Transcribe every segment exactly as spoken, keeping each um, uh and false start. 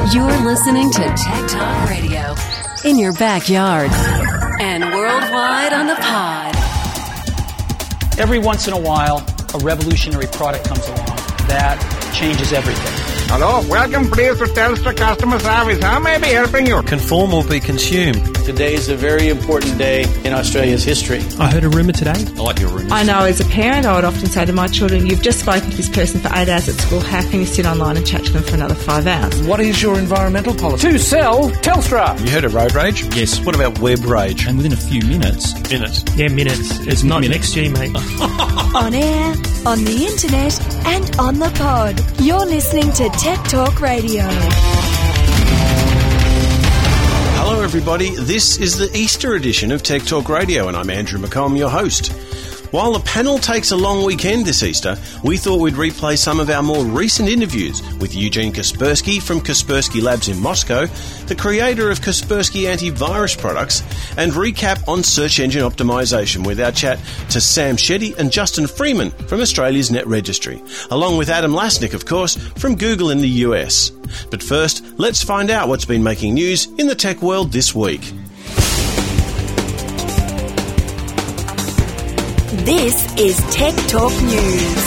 You're listening to Tech Talk Radio in your backyard and worldwide on the pod. Every once in a while, a revolutionary product comes along that changes everything. Hello, welcome please to Telstra customer service. How may I be helping you? Conform or be consumed. Today is a very important day in Australia's history. I heard a rumour today. I like your rumours. I know as a parent, I would often say to my children, you've just spoken to this person for eight hours at school. How can you sit online and chat to them for another five hours? What is your environmental policy? To sell Telstra. You heard of road rage? Yes. What about web rage? And within a few minutes. Minutes. Yeah, minutes. It's, it's not minutes. Next G, mate. On air, on the internet, and on the pod. You're listening to Tech Talk Radio. Hello everybody, this is the Easter edition of Tech Talk Radio and I'm Andrew McComb, your host. While the panel takes a long weekend this Easter, we thought we'd replay some of our more recent interviews with Eugene Kaspersky from Kaspersky Labs in Moscow, the creator of Kaspersky antivirus products, and recap on search engine optimization with our chat to Sam Shetty and Justin Freeman from Australia's Net Registry, along with Adam Lasnik, of course, from Google in the U S. But first, let's find out what's been making news in the tech world this week. This is Tech Talk News.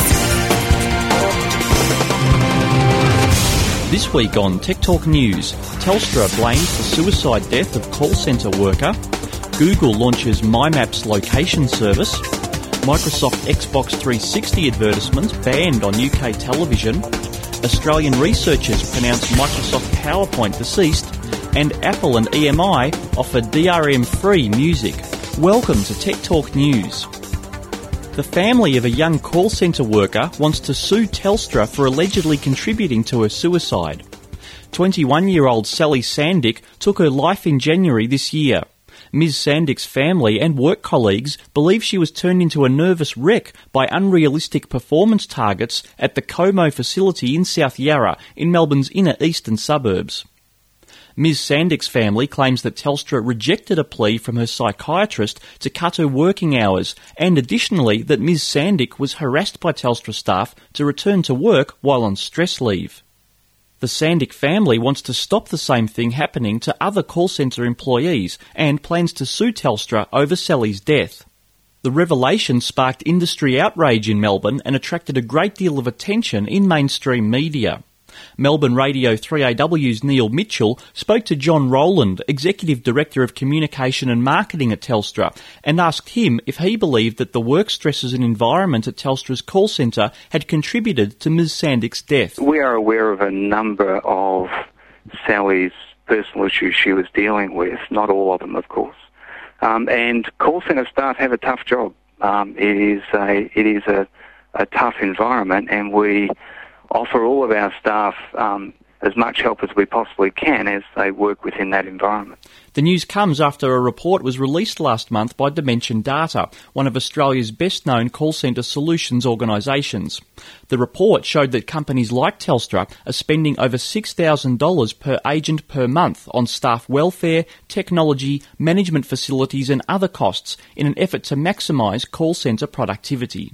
This week on Tech Talk News, Telstra blames the suicide death of call centre worker, Google launches MyMaps location service, Microsoft Xbox three sixty advertisements banned on U K television, Australian researchers pronounce Microsoft PowerPoint deceased, and Apple and E M I offer D R M-free music. Welcome to Tech Talk News. The family of a young call centre worker wants to sue Telstra for allegedly contributing to her suicide. twenty-one-year-old Sally Sandick took her life in January this year. Miz Sandick's family and work colleagues believe she was turned into a nervous wreck by unrealistic performance targets at the Como facility in South Yarra in Melbourne's inner eastern suburbs. Miz Sandick's family claims that Telstra rejected a plea from her psychiatrist to cut her working hours, and additionally that Miz Sandick was harassed by Telstra staff to return to work while on stress leave. The Sandick family wants to stop the same thing happening to other call centre employees and plans to sue Telstra over Sally's death. The revelation sparked industry outrage in Melbourne and attracted a great deal of attention in mainstream media. Melbourne Radio three A W's Neil Mitchell spoke to John Rowland, Executive Director of Communication and Marketing at Telstra, and asked him if he believed that the work stresses and environment at Telstra's call centre had contributed to Miz Sandick's death. We are aware of a number of Sally's personal issues she was dealing with, not all of them, of course. Um, and call centre staff have a tough job. Um, it is a it is a, a tough environment, and we offer all of our staff um, as much help as we possibly can as they work within that environment. The news comes after a report was released last month by Dimension Data, one of Australia's best-known call centre solutions organisations. The report showed that companies like Telstra are spending over six thousand dollars per agent per month on staff welfare, technology, management facilities and other costs in an effort to maximise call centre productivity.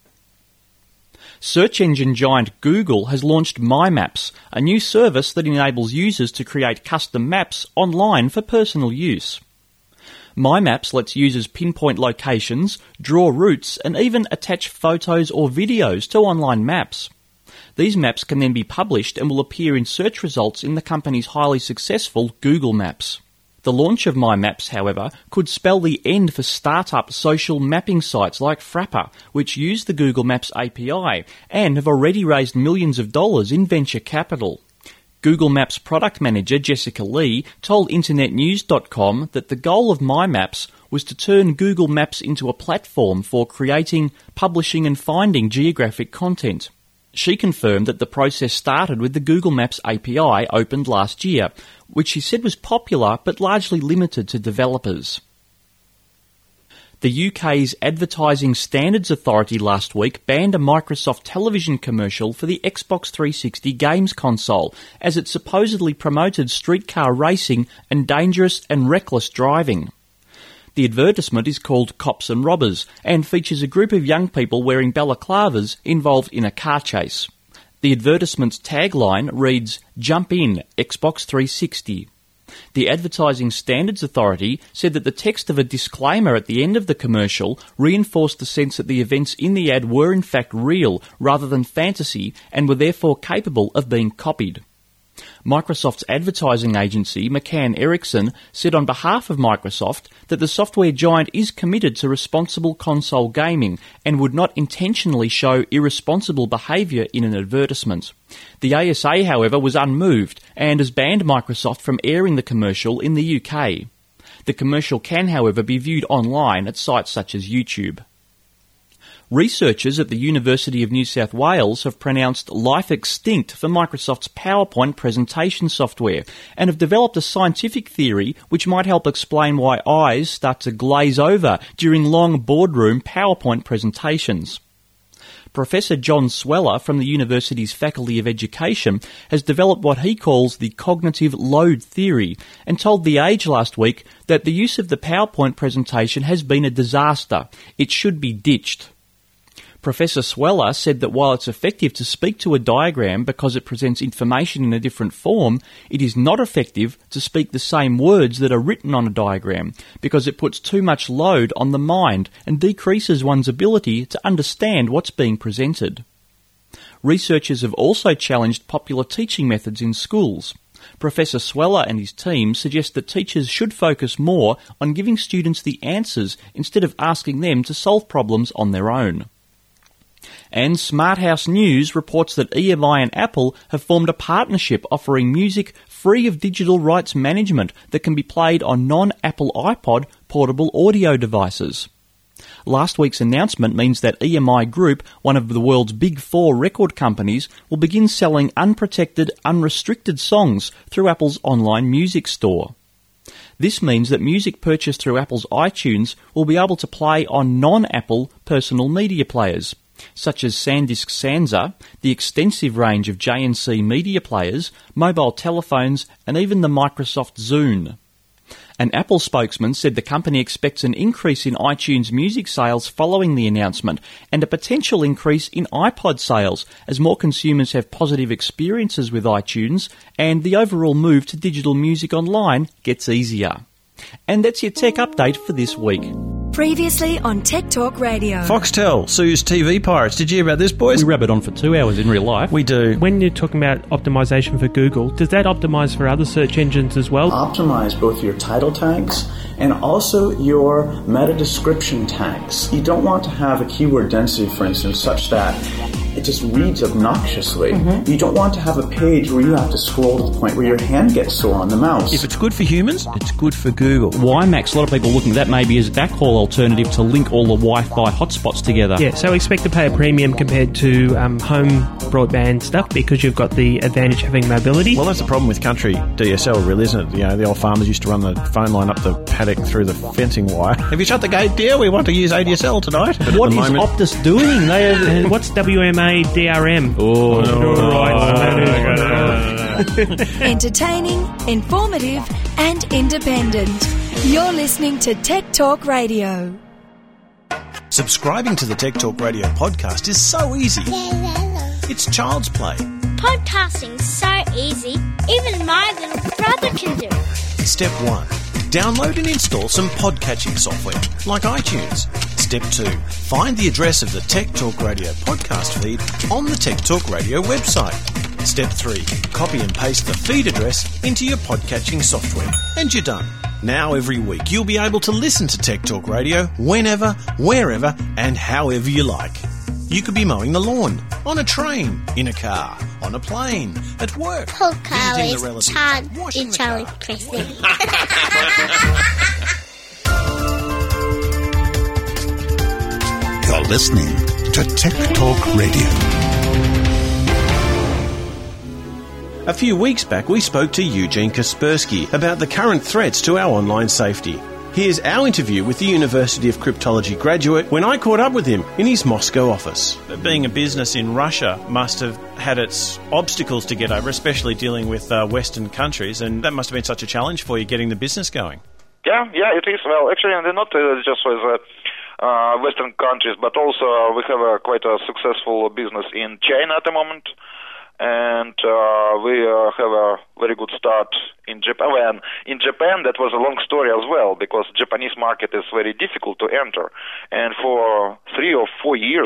Search engine giant Google has launched MyMaps, a new service that enables users to create custom maps online for personal use. MyMaps lets users pinpoint locations, draw routes, and even attach photos or videos to online maps. These maps can then be published and will appear in search results in the company's highly successful Google Maps. The launch of MyMaps, however, could spell the end for start-up social mapping sites like Frapper, which use the Google Maps A P I and have already raised millions of dollars in venture capital. Google Maps product manager Jessica Lee told internet news dot com that the goal of MyMaps was to turn Google Maps into a platform for creating, publishing and finding geographic content. She confirmed that the process started with the Google Maps A P I opened last year, which she said was popular but largely limited to developers. The U K's Advertising Standards Authority last week banned a Microsoft television commercial for the Xbox three sixty games console, as it supposedly promoted streetcar racing and dangerous and reckless driving. The advertisement is called Cops and Robbers and features a group of young people wearing balaclavas involved in a car chase. The advertisement's tagline reads, "Jump in, Xbox three sixty." The Advertising Standards Authority said that the text of a disclaimer at the end of the commercial reinforced the sense that the events in the ad were in fact real rather than fantasy and were therefore capable of being copied. Microsoft's advertising agency, McCann Erickson, said on behalf of Microsoft that the software giant is committed to responsible console gaming and would not intentionally show irresponsible behaviour in an advertisement. The A S A, however, was unmoved and has banned Microsoft from airing the commercial in the U K. The commercial can, however, be viewed online at sites such as YouTube. Researchers at the University of New South Wales have pronounced life extinct for Microsoft's PowerPoint presentation software and have developed a scientific theory which might help explain why eyes start to glaze over during long boardroom PowerPoint presentations. Professor John Sweller from the university's Faculty of Education has developed what he calls the cognitive load theory and told The Age last week that the use of the PowerPoint presentation has been a disaster. It should be ditched. Professor Sweller said that while it's effective to speak to a diagram because it presents information in a different form, it is not effective to speak the same words that are written on a diagram because it puts too much load on the mind and decreases one's ability to understand what's being presented. Researchers have also challenged popular teaching methods in schools. Professor Sweller and his team suggest that teachers should focus more on giving students the answers instead of asking them to solve problems on their own. And Smart House News reports that E M I and Apple have formed a partnership offering music free of digital rights management that can be played on non-Apple iPod portable audio devices. Last week's announcement means that E M I Group, one of the world's big four record companies, will begin selling unprotected, unrestricted songs through Apple's online music store. This means that music purchased through Apple's iTunes will be able to play on non-Apple personal media players, such as SanDisk Sansa, the extensive range of J and C media players, mobile telephones, and even the Microsoft Zune. An Apple spokesman said the company expects an increase in iTunes music sales following the announcement and a potential increase in iPod sales as more consumers have positive experiences with iTunes and the overall move to digital music online gets easier. And that's your tech update for this week. Previously on Tech Talk Radio. Foxtel sues T V pirates. Did you hear about this, boys? We rabbit on for two hours in real life. We do. When you're talking about optimization for Google, does that optimize for other search engines as well? Optimize both your title tags and also your meta description tags. You don't want to have a keyword density, for instance, such that it just reads obnoxiously. Mm-hmm. You don't want to have a page where you have to scroll to the point where your hand gets sore on the mouse. If it's good for humans, it's good for Google. WiMAX, a lot of people looking at that maybe as a backhaul alternative to link all the Wi-Fi hotspots together. Yeah, so expect to pay a premium compared to um, home broadband stuff because you've got the advantage of having mobility. Well, that's the problem with country D S L, really, isn't it? You know, the old farmers used to run the phone line up the paddock through the fencing wire. Have you shut the gate, dear? We want to use A D S L tonight. But what is moment... Optus doing? They have, and what's W M A D R M? Oh, no, no, right. Entertaining, informative, and independent. You're listening to Tech Talk Radio. Subscribing to the Tech Talk Radio podcast is so easy. It's child's play. Podcasting's so easy, even my little brother can do it. Step one. Download and install some podcatching software, like iTunes. Step two. Find the address of the Tech Talk Radio podcast feed on the Tech Talk Radio website. Step three. Copy and paste the feed address into your podcatching software, and you're done. Now every week you'll be able to listen to Tech Talk Radio whenever, wherever, and however you like. You could be mowing the lawn, on a train, in a car, on a plane, at work, Paul visiting the relatives, Chad, washing the Charlie car. Presley. You're listening to Tech Talk Radio. A few weeks back, we spoke to Eugene Kaspersky about the current threats to our online safety. Here's our interview with the University of Cryptology graduate when I caught up with him in his Moscow office. Being a business in Russia must have had its obstacles to get over, especially dealing with uh, Western countries, and that must have been such a challenge for you getting the business going. Yeah, yeah, it is. Well, actually, and not uh, just with uh, uh, Western countries, but also uh, we have a, quite a successful business in China at the moment. and uh, we uh, have a very good start in Japan. In Japan, that was a long story as well, because Japanese market is very difficult to enter. And for three or four years,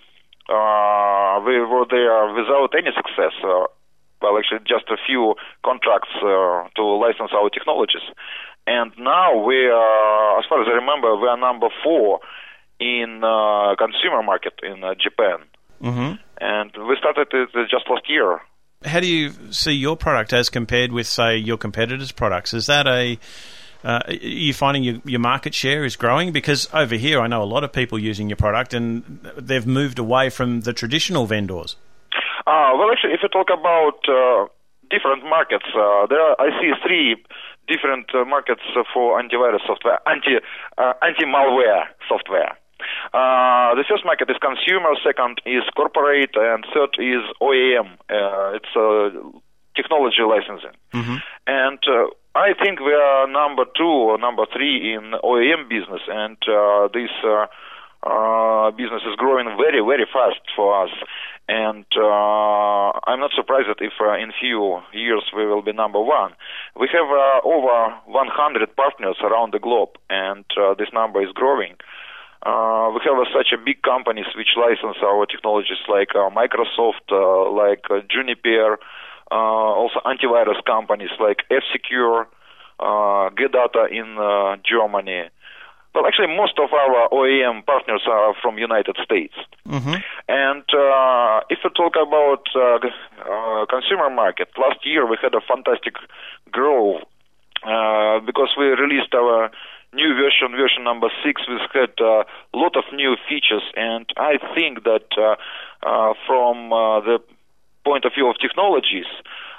uh, we were there without any success. Uh, well, actually, just a few contracts uh, to license our technologies. And now we are, as far as I remember, we are number four in uh, consumer market in uh, Japan. Mm-hmm. And we started it just last year. How do you see your product as compared with, say, your competitors' products? Is that a... Uh, are you finding your, your market share is growing? Because over here, I know a lot of people using your product, and they've moved away from the traditional vendors. Uh, well, actually, if you talk about uh, different markets, uh, there are, I see three different uh, markets for antivirus software, anti uh, anti-malware software. Uh, the first market is consumer, second is corporate, and third is O E M. Uh, it's uh, technology licensing. Mm-hmm. And uh, I think we are number two or number three in O E M business, and uh, this uh, uh, business is growing very, very fast for us. And uh, I'm not surprised that if uh, in few years we will be number one. We have uh, over one hundred partners around the globe, and uh, this number is growing. Uh, we have uh, such a big companies which license our technologies, like uh, Microsoft, uh, like uh, Juniper, uh, also antivirus companies like F-Secure, uh, Gedata in uh, Germany. Well, actually, most of our O E M partners are from United States. Mm-hmm. And uh, if we talk about uh, uh, consumer market, last year we had a fantastic growth uh, because we released our new version, version number six. We had a lot of new features, and I think that uh, uh, from uh, the point of view of technologies,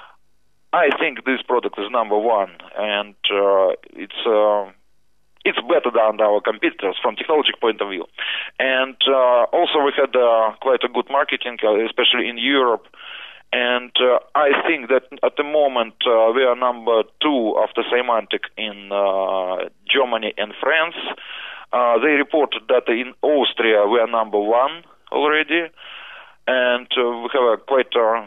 I think this product is number one, and uh, it's uh, it's better than our competitors from technology point of view. And uh, also we had uh, quite a good marketing, uh, especially in Europe. And uh, I think that at the moment uh, we are number two after Symantec in uh, Germany and France. Uh, they reported that in Austria we are number one already. And uh, we have a quite uh,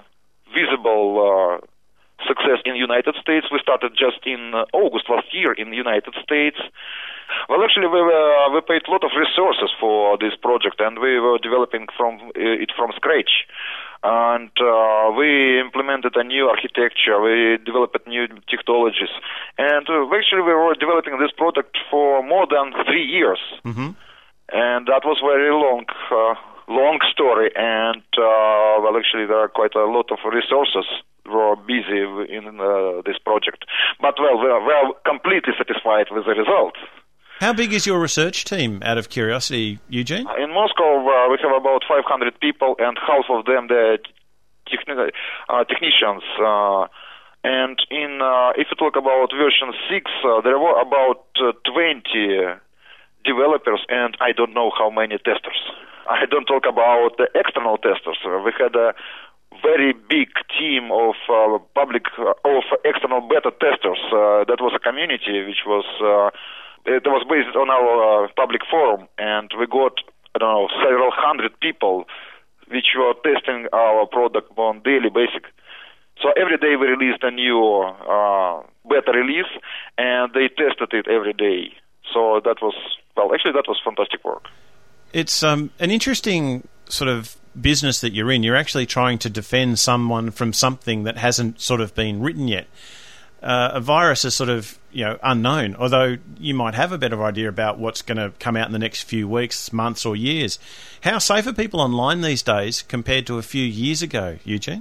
visible uh, success in the United States. We started just in uh, August last year in the United States. Well, actually, we were, we paid a lot of resources for this project, and we were developing from uh, it from scratch. And uh, we implemented a new architecture. We developed new technologies, and uh, actually, we were developing this product for more than three years. Mm-hmm. And that was very long, uh, long story. And uh, well, actually, there are quite a lot of resources were busy in uh, this project. But, well, we are, we are completely satisfied with the results. How big is your research team, out of curiosity, Eugene? In Moscow, uh, we have about five hundred people, and half of them the techni- uh, technicians. Uh, and in uh, if you talk about version six, uh, there were about uh, twenty developers, and I don't know how many testers. I don't talk about the external testers. Uh, we had a very big team of uh, public uh, of external beta testers. Uh, that was a community which was uh, it was based on our uh, public forum, and we got I don't know several hundred people which were testing our product on daily basis. So every day we released a new uh, beta release, and they tested it every day. So that was well, actually that was fantastic work. It's um, an interesting sort of business that you're in. You're actually trying to defend someone from something that hasn't sort of been written yet. Uh, a virus is sort of, you know, unknown, although you might have a better idea about what's going to come out in the next few weeks, months or years. How safe are people online these days compared to a few years ago, Eugene?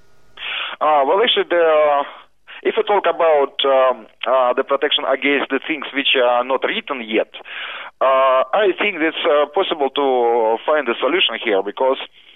Uh, well, actually, the, uh, if you talk about um, uh, the protection against the things which are not written yet, uh, I think it's uh, possible to find a solution here because,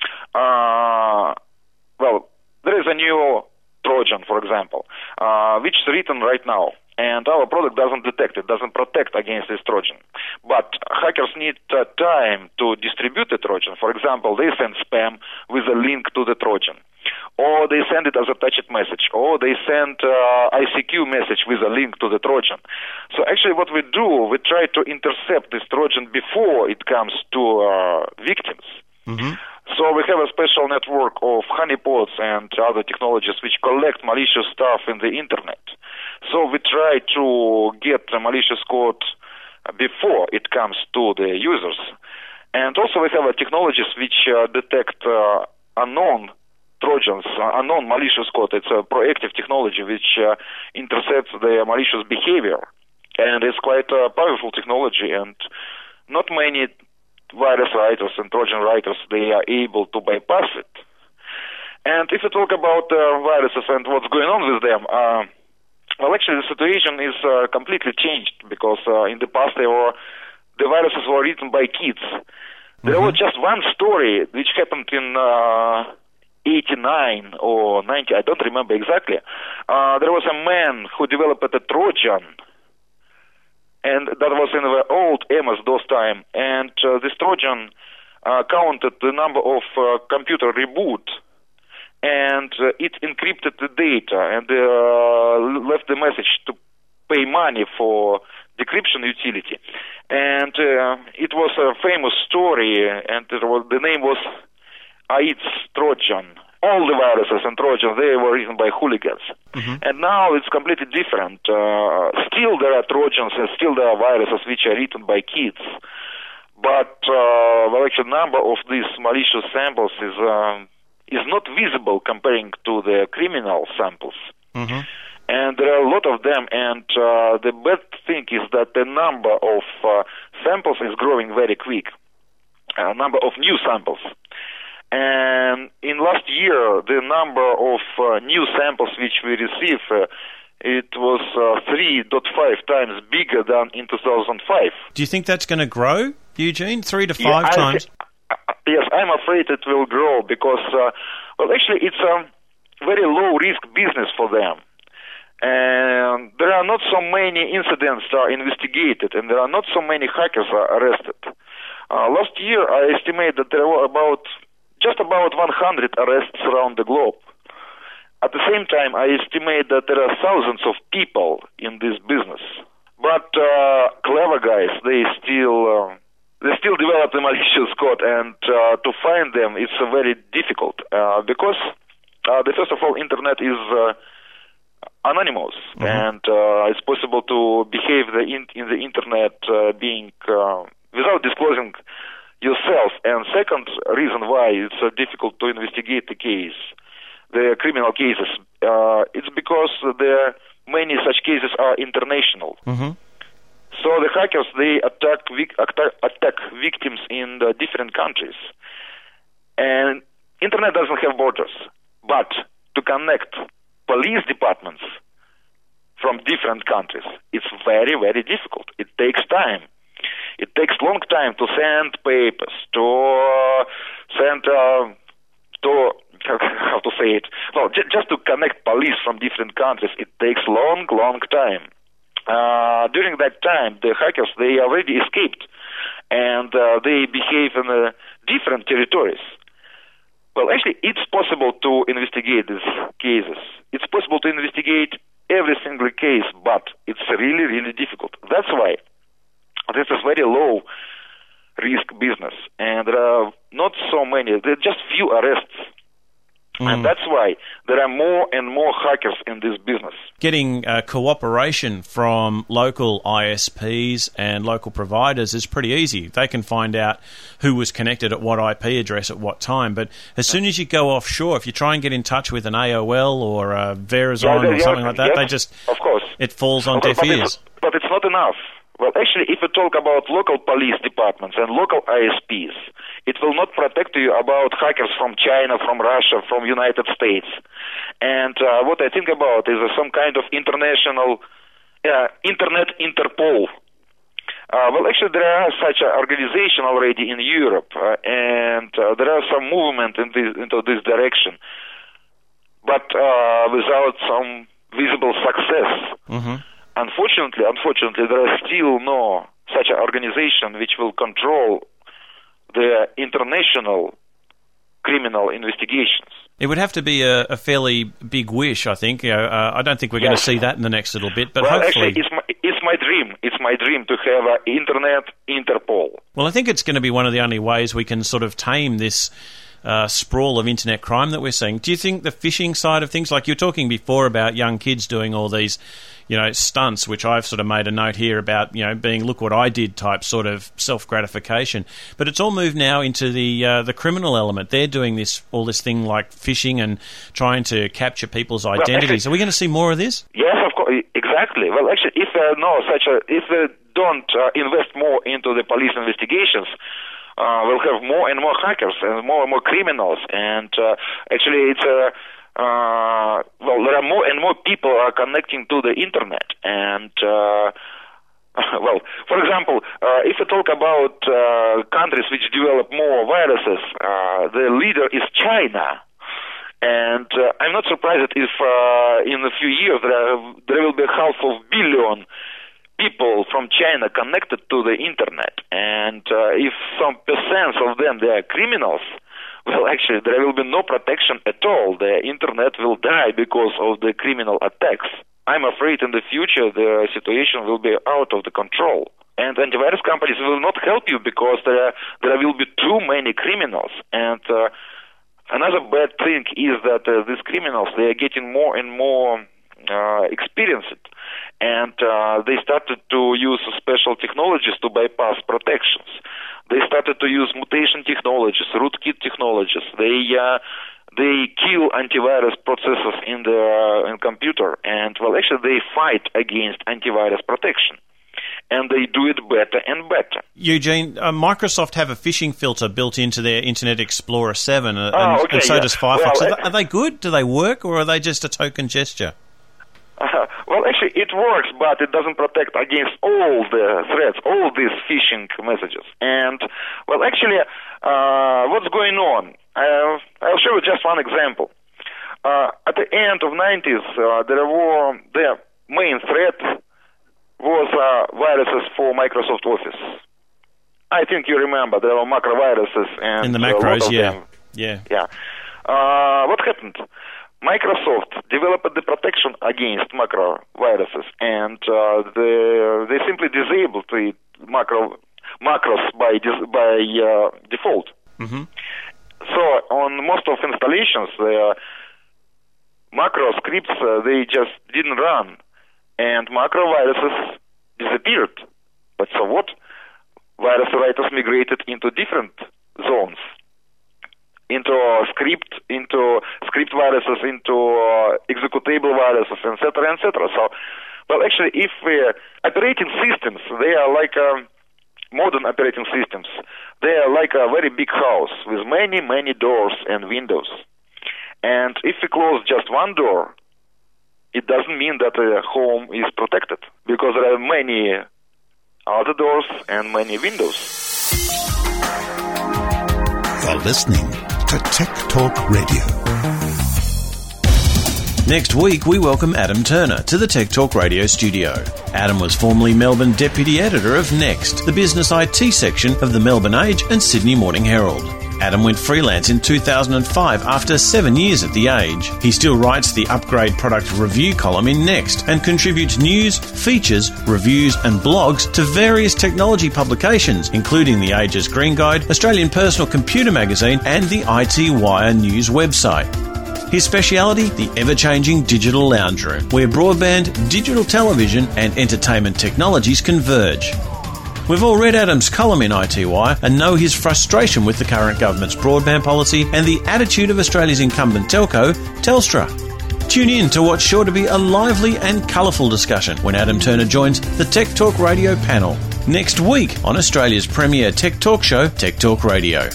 uh, well, there is a new Trojan, for example, uh, which is written right now, and our product doesn't detect it, doesn't protect against this Trojan. But hackers need uh, time to distribute the Trojan. For example, they send spam with a link to the Trojan, or they send it as a touched message, or they send uh, I C Q message with a link to the Trojan. So actually what we do, we try to intercept this Trojan before it comes to uh, victims. Mm-hmm. So we have a special network of honeypots and other technologies which collect malicious stuff in the internet. So we try to get the malicious code before it comes to the users. And also we have a technologies which uh, detect uh, unknown Trojans, uh, unknown malicious code. It's a proactive technology which uh, intercepts the malicious behavior. And it's quite a powerful technology, and not many virus writers and Trojan writers, they are able to bypass it. And if you talk about uh, viruses and what's going on with them, uh, well, actually the situation is uh, completely changed, because uh, in the past they were, the viruses were written by kids. Mm-hmm. There was just one story which happened in uh, eighty-nine or ninety, I don't remember exactly. Uh, there was a man who developed a Trojan, and that was in the old M S DOS time, and uh, this Trojan uh, counted the number of uh, computer reboot, and uh, it encrypted the data and uh, left the message to pay money for decryption utility. And uh, it was a famous story, and it was, the name was A I T S Trojan. All the viruses and Trojans, they were written by hooligans. Mm-hmm. And now it's completely different. Uh, still there are Trojans and still there are viruses which are written by kids. But uh, well, actually, the number of these malicious samples is uh, is not visible comparing to the criminal samples. Mm-hmm. And there are a lot of them, and uh, the bad thing is that the number of uh, samples is growing very quick, a uh, number of new samples. And in last year, the number of uh, new samples which we receive, uh, it was uh, three point five times bigger than in two thousand five. Do you think that's going to grow, Eugene? Three to five yeah, times? I, yes, I'm afraid it will grow because, uh, well, actually, it's a very low-risk business for them. And there are not so many incidents are investigated, and there are not so many hackers are arrested. Uh, last year, I estimate that there were about just about one hundred arrests around the globe. At the same time, I estimate that there are thousands of people in this business. But uh, clever guys, they still uh, they still develop the malicious code, and uh, to find them, it's uh, very difficult uh, because uh, the first of all, internet is uh, anonymous, mm-hmm. and uh, it's possible to behave the in, in the internet uh, being uh, without disclosing yourself. And second reason why it's uh, difficult to investigate the case, the criminal cases, uh, it's because there many such cases are international. Mm-hmm. So the hackers, they attack, vic- attack attack victims in the different countries, and internet doesn't have borders. But to connect police departments from different countries, it's very, very difficult. It takes time. It takes long time to send papers, to send, uh, to, how to say it, well, j- just to connect police from different countries, it takes long, long time. Uh, during that time, the hackers, they already escaped, and uh, they behave in uh, different territories. Well, actually, it's possible to investigate these cases. It's possible to investigate every single case, but it's really, really difficult. That's why this is very low risk business, and there are not so many, there are just few arrests. Mm. And that's why there are more and more hackers in this business. Getting uh, cooperation from local I S Ps and local providers is pretty easy. They can find out who was connected at what I P address at what time. But as soon as you go offshore, if you try and get in touch with an A O L or a Verizon yeah, or something like that, yes, they just, of course, it falls on deaf but ears. It's, but it's not enough. Well, actually, if you talk about local police departments and local I S Ps, it will not protect you about hackers from China, from Russia, from United States. And uh, what I think about is uh, some kind of international, uh, Internet Interpol. Uh, well, actually, there are such an organization already in Europe, uh, and uh, there are some movement in this, into this direction, but uh, without some visible success. Mm-hmm. Unfortunately, unfortunately, there is still no such an organization which will control the international criminal investigations. It would have to be a, a fairly big wish, I think. You know, uh, I don't think we're yes. going to see that in the next little bit, but well, hopefully... actually, it's my, it's my dream. It's my dream to have an Internet Interpol. Well, I think it's going to be one of the only ways we can sort of tame this uh, sprawl of internet crime that we're seeing. Do you think the phishing side of things, like you were talking before about young kids doing all these, you know, stunts, which I've sort of made a note here about, you know, being look what I did type sort of self-gratification. But it's all moved now into the uh, the criminal element. They're doing this all this thing like phishing and trying to capture people's identities. Well, Are we going to see more of this? Yes, of course, exactly. Well, actually, if there are no such a, if they don't uh, invest more into the police investigations, uh, we'll have more and more hackers and more and more criminals. And uh, actually, it's a Uh, well, there are more and more people are connecting to the internet, and uh, well, for example, uh, if we talk about uh, countries which develop more viruses, uh, the leader is China, and uh, I'm not surprised if uh, in a few years there, are, there will be half of billion people from China connected to the internet, and uh, if some percent of them they are criminals. Well, actually, there will be no protection at all. The internet will die because of the criminal attacks. I'm afraid in the future the situation will be out of the control. And antivirus companies will not help you because there, there will be too many criminals. And uh, another bad thing is that uh, these criminals, they are getting more and more uh, experienced. And uh, they started to use special technologies to bypass protections. They started to use mutation technologies, rootkit technologies. They uh, they kill antivirus processes in the uh, in computer, and well, actually, they fight against antivirus protection, and they do it better and better. Eugene, uh, Microsoft have a phishing filter built into their Internet Explorer seven, uh, oh, and, okay, and so yeah. does Firefox. Well, are, they, are they good? Do they work, or are they just a token gesture? Uh, well, actually, it works, but it doesn't protect against all the threats, all these phishing messages. And, well, actually, uh, what's going on? Uh, I'll show you just one example. Uh, at the end of nineties, uh, there were the main threat was uh, viruses for Microsoft Office. I think you remember there were macro viruses and in the macros, macros, a lot of yeah, them. yeah, yeah. Uh, what happened? Microsoft developed the protection against macro viruses, and uh, they they simply disabled the macro macros by by uh, default. Mm-hmm. So on most of installations, the macro scripts uh, they just didn't run, and macro viruses disappeared. But so what? Virus writers migrated into different zones. Into uh, script, into script viruses, into uh, executable viruses, et cetera, et cetera. So, well, actually, if uh, operating systems, they are like um, modern operating systems. They are like a very big house with many, many doors and windows. And if we close just one door, it doesn't mean that the home is protected because there are many other doors and many windows. You're listening to Tech Talk Radio. Next week, we welcome Adam Turner to the Tech Talk Radio studio. Adam was formerly Melbourne Deputy Editor of Next, the business I T section of the Melbourne Age and Sydney Morning Herald. Adam went freelance in two thousand five after seven years at The Age. He still writes the Upgrade Product Review column in Next and contributes news, features, reviews and blogs to various technology publications, including The Age's Green Guide, Australian Personal Computer Magazine and the I T Wire news website. His speciality, the ever-changing digital lounge room, where broadband, digital television and entertainment technologies converge. We've all read Adam's column in I T Wire and know his frustration with the current government's broadband policy and the attitude of Australia's incumbent telco, Telstra. Tune in to what's sure to be a lively and colourful discussion when Adam Turner joins the Tech Talk Radio panel next week on Australia's premier tech talk show, Tech Talk Radio.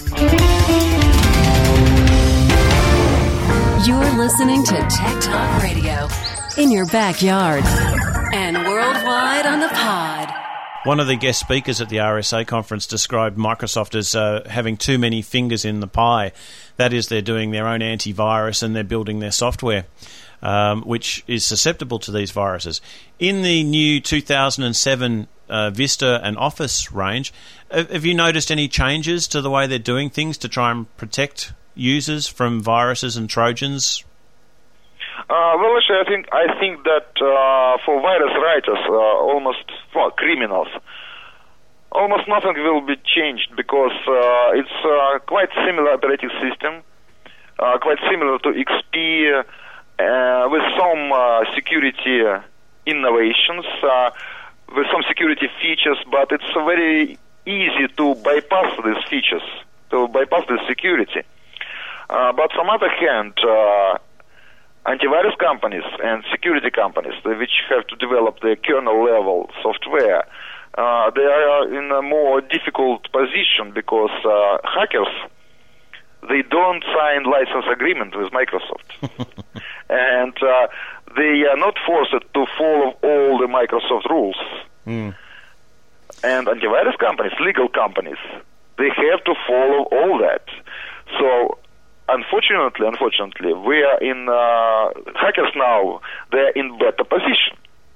You're listening to Tech Talk Radio in your backyard and worldwide on the pod. One of the guest speakers at the R S A conference described Microsoft as uh, having too many fingers in the pie. That is, they're doing their own antivirus and they're building their software, um, which is susceptible to these viruses. In the new two thousand seven uh, Vista and Office range, have you noticed any changes to the way they're doing things to try and protect users from viruses and Trojans? Uh, well, actually, I think I think that uh, for virus writers, uh, almost well, criminals, almost nothing will be changed because uh, it's uh, quite similar operating system, uh, quite similar to X P, uh, with some uh, security innovations, uh, with some security features, but it's very easy to bypass these features, to bypass the security. Uh, but from other hand, uh, antivirus companies and security companies, which have to develop the kernel-level software, uh, they are in a more difficult position because uh, hackers, they don't sign license agreement with Microsoft. and uh, they are not forced to follow all the Microsoft rules. Mm. And antivirus companies, legal companies, they have to follow all that. So, unfortunately, unfortunately, we are in, uh, hackers now, they're in better position.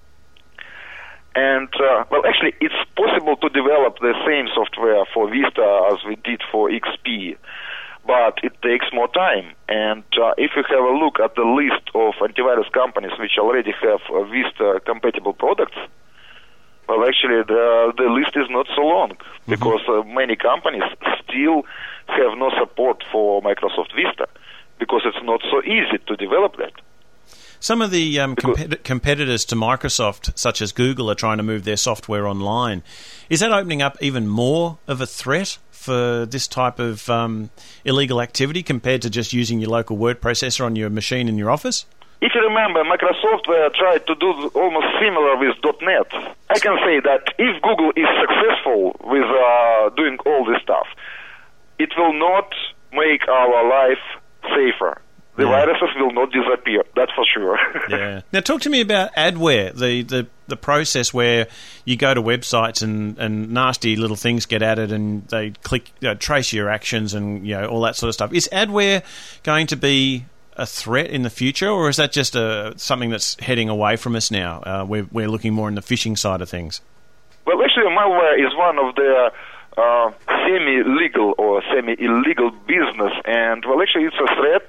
And, uh, well, actually, it's possible to develop the same software for Vista as we did for X P, but it takes more time. And uh, if you have a look at the list of antivirus companies which already have uh, Vista-compatible products, well, actually, the, the list is not so long, because uh, many companies still have no support for Microsoft Vista, because it's not so easy to develop that. Some of the um, compet- competitors to Microsoft, such as Google, are trying to move their software online. Is that opening up even more of a threat for this type of um, illegal activity compared to just using your local word processor on your machine in your office? If you remember, Microsoft uh, tried to do almost similar with .NET. I can say that if Google is successful with uh, doing all this stuff, it will not make our life safer. The yeah. viruses will not disappear, that's for sure. yeah. Now, talk to me about adware, the, the, the process where you go to websites and, and nasty little things get added and they click, uh, trace your actions and you know all that sort of stuff. Is adware going to be a threat in the future, or is that just a, something that's heading away from us now? Uh, we're, we're looking more in the phishing side of things. Well, actually, malware is one of the uh, semi-legal or semi-illegal business, and, well, actually, it's a threat.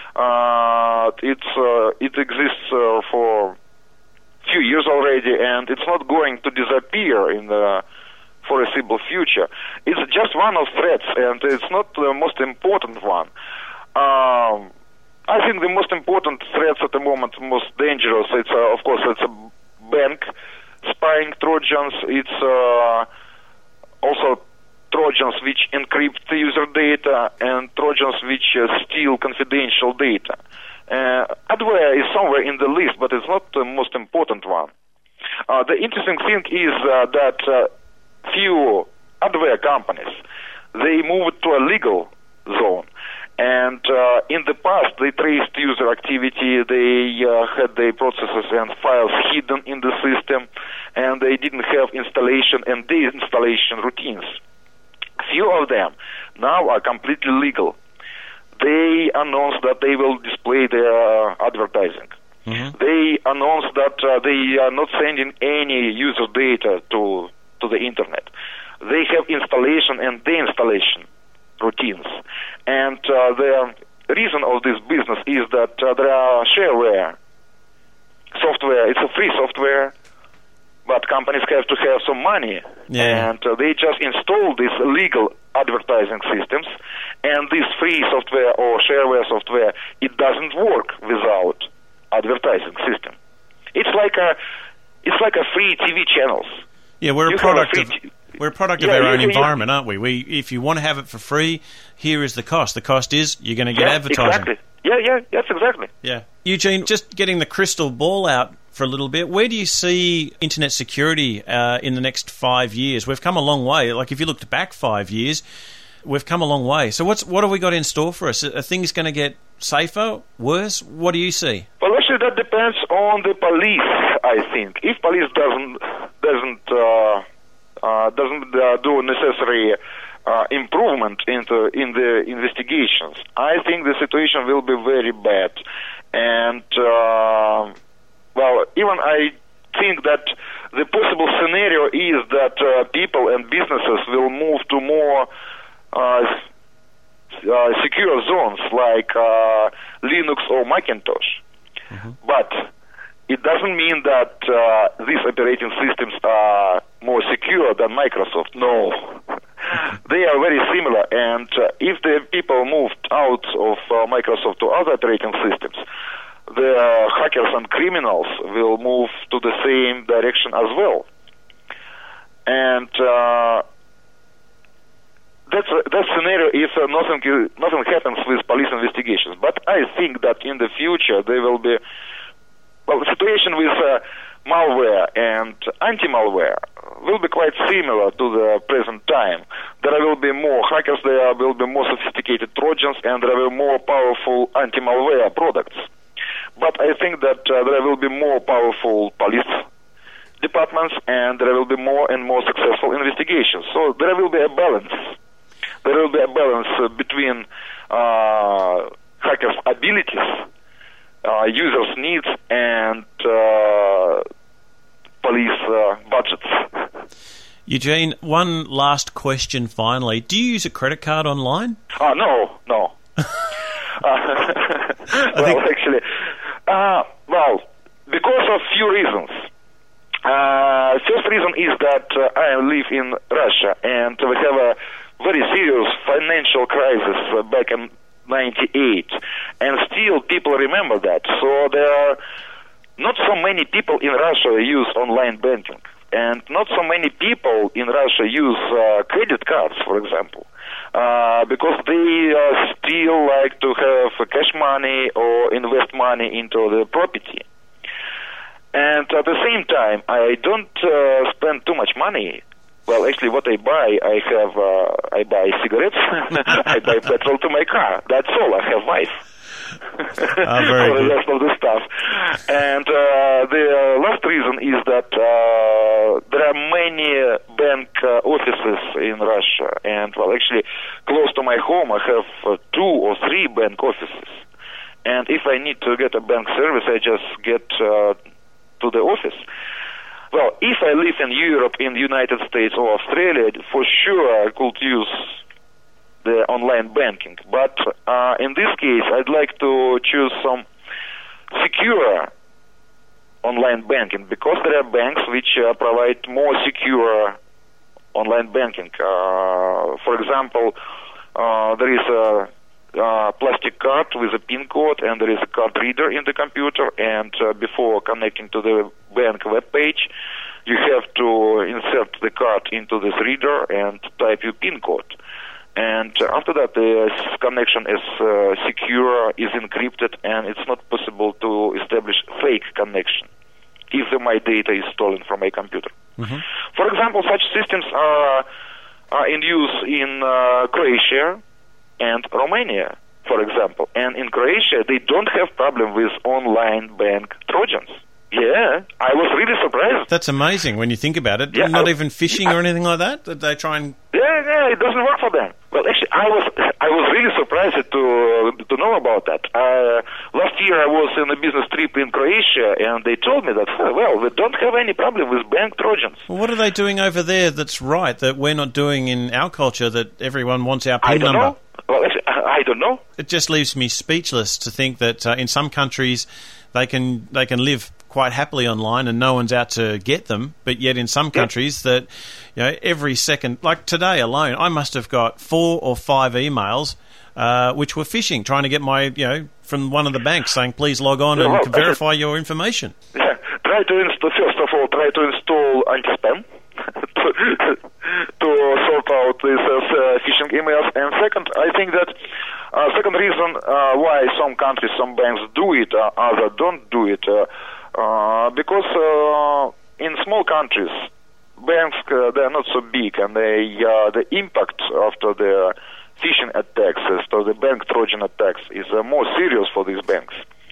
Uh, it's uh, it exists uh, for a few years already, and it's not going to disappear in the foreseeable future. It's just one of threats, and it's not the most important one. Um, I think the most important threats at the moment, most dangerous, it's uh, of course it's a bank spying Trojans. It's uh, also Trojans which encrypt the user data and Trojans which uh, steal confidential data. Uh, adware is somewhere in the list, but it's not the most important one. Uh, the interesting thing is uh, that uh, few adware companies, they moved to a legal zone. And uh, in the past, they traced user activity, they uh, had their processes and files hidden in the system, and they didn't have installation and deinstallation routines. Few of them now are completely legal. They announced that they will display their uh, advertising. Mm-hmm. They announced that uh, they are not sending any user data to to the internet. They have installation and deinstallation routines. And uh, the reason of this business is that uh, there are shareware software. It's a free software, but companies have to have some money. Yeah. And uh, they just install these legal advertising systems, and this free software or shareware software, it doesn't work without advertising system. It's like a, it's like a free T V channels. Yeah, we're you a product a of... T- We're a product yeah, of our you, own you, environment, aren't we? We, if you want to have it for free, here is the cost. The cost is you're going to get yeah, advertising. Exactly. Yeah, yeah, yes, exactly. Yeah, Eugene, just getting the crystal ball out for a little bit. Where do you see internet security uh, in the next five years? We've come a long way. Like if you looked back five years, we've come a long way. So what's what have we got in store for us? Are things going to get safer, worse? What do you see? Well, actually, that depends on the police. I think if police doesn't doesn't. Uh, Uh, doesn't uh, do necessary uh, improvement into in the investigations, I think the situation will be very bad. And uh, well, even I think that the possible scenario is that uh, people and businesses will move to more uh, uh, secure zones like uh, Linux or Macintosh. Mm-hmm. But it doesn't mean that uh, these operating systems are more secure than Microsoft. No. They are very similar, and uh, if the people moved out of uh, Microsoft to other operating systems, the uh, hackers and criminals will move to the same direction as well. And uh, that's a, that's scenario if uh, nothing nothing happens with police investigations. But I think that in the future there will be well the situation with uh, malware and anti-malware will be quite similar to the present time. There will be more hackers, there will be more sophisticated Trojans, and there will be more powerful anti-malware products. But I think that uh, there will be more powerful police departments, and there will be more and more successful investigations. So there will be a balance. There will be a balance uh, between uh, hackers' abilities, uh, users' needs, and uh, police uh, budgets. Eugene, one last question finally. Do you use a credit card online? Uh, no, no. uh, well, actually, uh, well, because of few reasons. Uh, first reason is that uh, I live in Russia, and we have a very serious financial crisis uh, back in ninety-eight, and still people remember that. So there are not so many people in Russia use online banking, and not so many people in Russia use uh, credit cards, for example, uh, because they uh, still like to have cash money or invest money into the property. And at the same time, I don't uh, spend too much money. Well, actually, what I buy, I have, uh, I buy cigarettes, I buy petrol to my car. That's all. I have wife. Ah, very for the good. rest of the stuff. And uh, the uh, last reason is that uh, there are many bank uh, offices in Russia. And, well, actually, close to my home, I have uh, two or three bank offices. And if I need to get a bank service, I just get uh, to the office. Well, if I live in Europe, in the United States or Australia, for sure I could use the online banking. But uh, in this case, I'd like to choose some secure online banking, because there are banks which uh, provide more secure online banking. Uh, for example, uh, there is a Uh, plastic card with a PIN code, and there is a card reader in the computer, and uh, before connecting to the bank web page, you have to insert the card into this reader and type your PIN code. And uh, after that, the connection is uh, secure, is encrypted, and it's not possible to establish fake connection if the, my data is stolen from my computer. Mm-hmm. For example, such systems are, are in use in uh, Croatia and Romania, for example. And in Croatia, they don't have problem with online bank Trojans. Yeah, I was really surprised. That's amazing when you think about it. Yeah, Not I, even phishing or anything like that? That they try and... Yeah, yeah, it doesn't work for them. Well, actually, I was I was really surprised to to know about that. Uh, last year, I was in a business trip in Croatia, and they told me that, well, we don't have any problem with bank Trojans. Well, what are they doing over there that's right, that we're not doing in our culture, that everyone wants our PIN I don't number? know. Well, actually, I don't know. It just leaves me speechless to think that uh, in some countries they can they can live quite happily online and no one's out to get them, but yet in some countries that, you know, every second, like today alone, I must have got four or five emails uh, which were phishing, trying to get my, you know, from one of the banks saying, please log on yeah, and well, verify your information. Yeah, try to install, first of all, try to install anti-spam to, to sort out these uh, phishing emails. And second, I think that uh, second reason uh, why some countries, some banks do it, uh, others don't do it, uh, Uh, because uh, in small countries, banks uh, they are not so big, and they uh, the impact after the phishing attacks, so the bank Trojan attacks, is uh, more serious for these banks.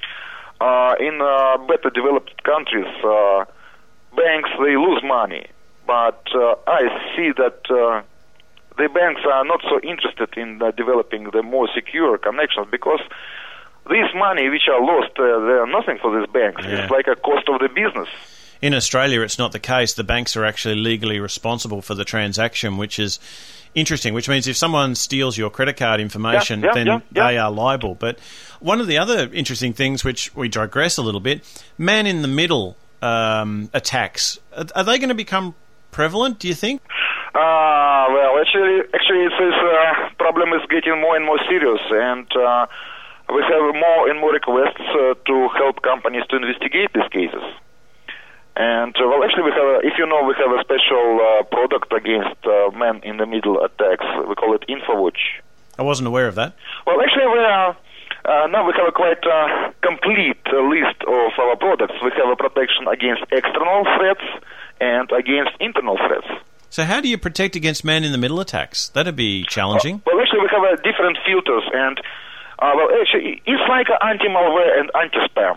Uh, in uh, better developed countries, uh, banks they lose money, but uh, I see that uh, the banks are not so interested in uh, developing the more secure connections, because this money which are lost, uh, they are nothing for these banks. Yeah. It's like a cost of the business. In Australia, it's not the case. The banks are actually legally responsible for the transaction, which is interesting, which means if someone steals your credit card information, yeah, yeah, then yeah, yeah. they are liable. But one of the other interesting things, which we digress a little bit, man-in-the-middle um, attacks, are, are they going to become prevalent, do you think? Uh, well, actually, actually, this uh, problem is getting more and more serious, and uh, we have more and more requests uh, to help companies to investigate these cases. And, uh, well, actually, we have, a, if you know, we have a special uh, product against uh, man-in-the-middle attacks. We call it InfoWatch. I wasn't aware of that. Well, actually, we are, uh, now we have a quite uh, complete uh, list of our products. We have a protection against external threats and against internal threats. So how do you protect against man-in-the-middle attacks? That'd be challenging. Uh, well, actually, we have uh, different filters, and, uh, well, actually, it's like anti-malware and anti-spam.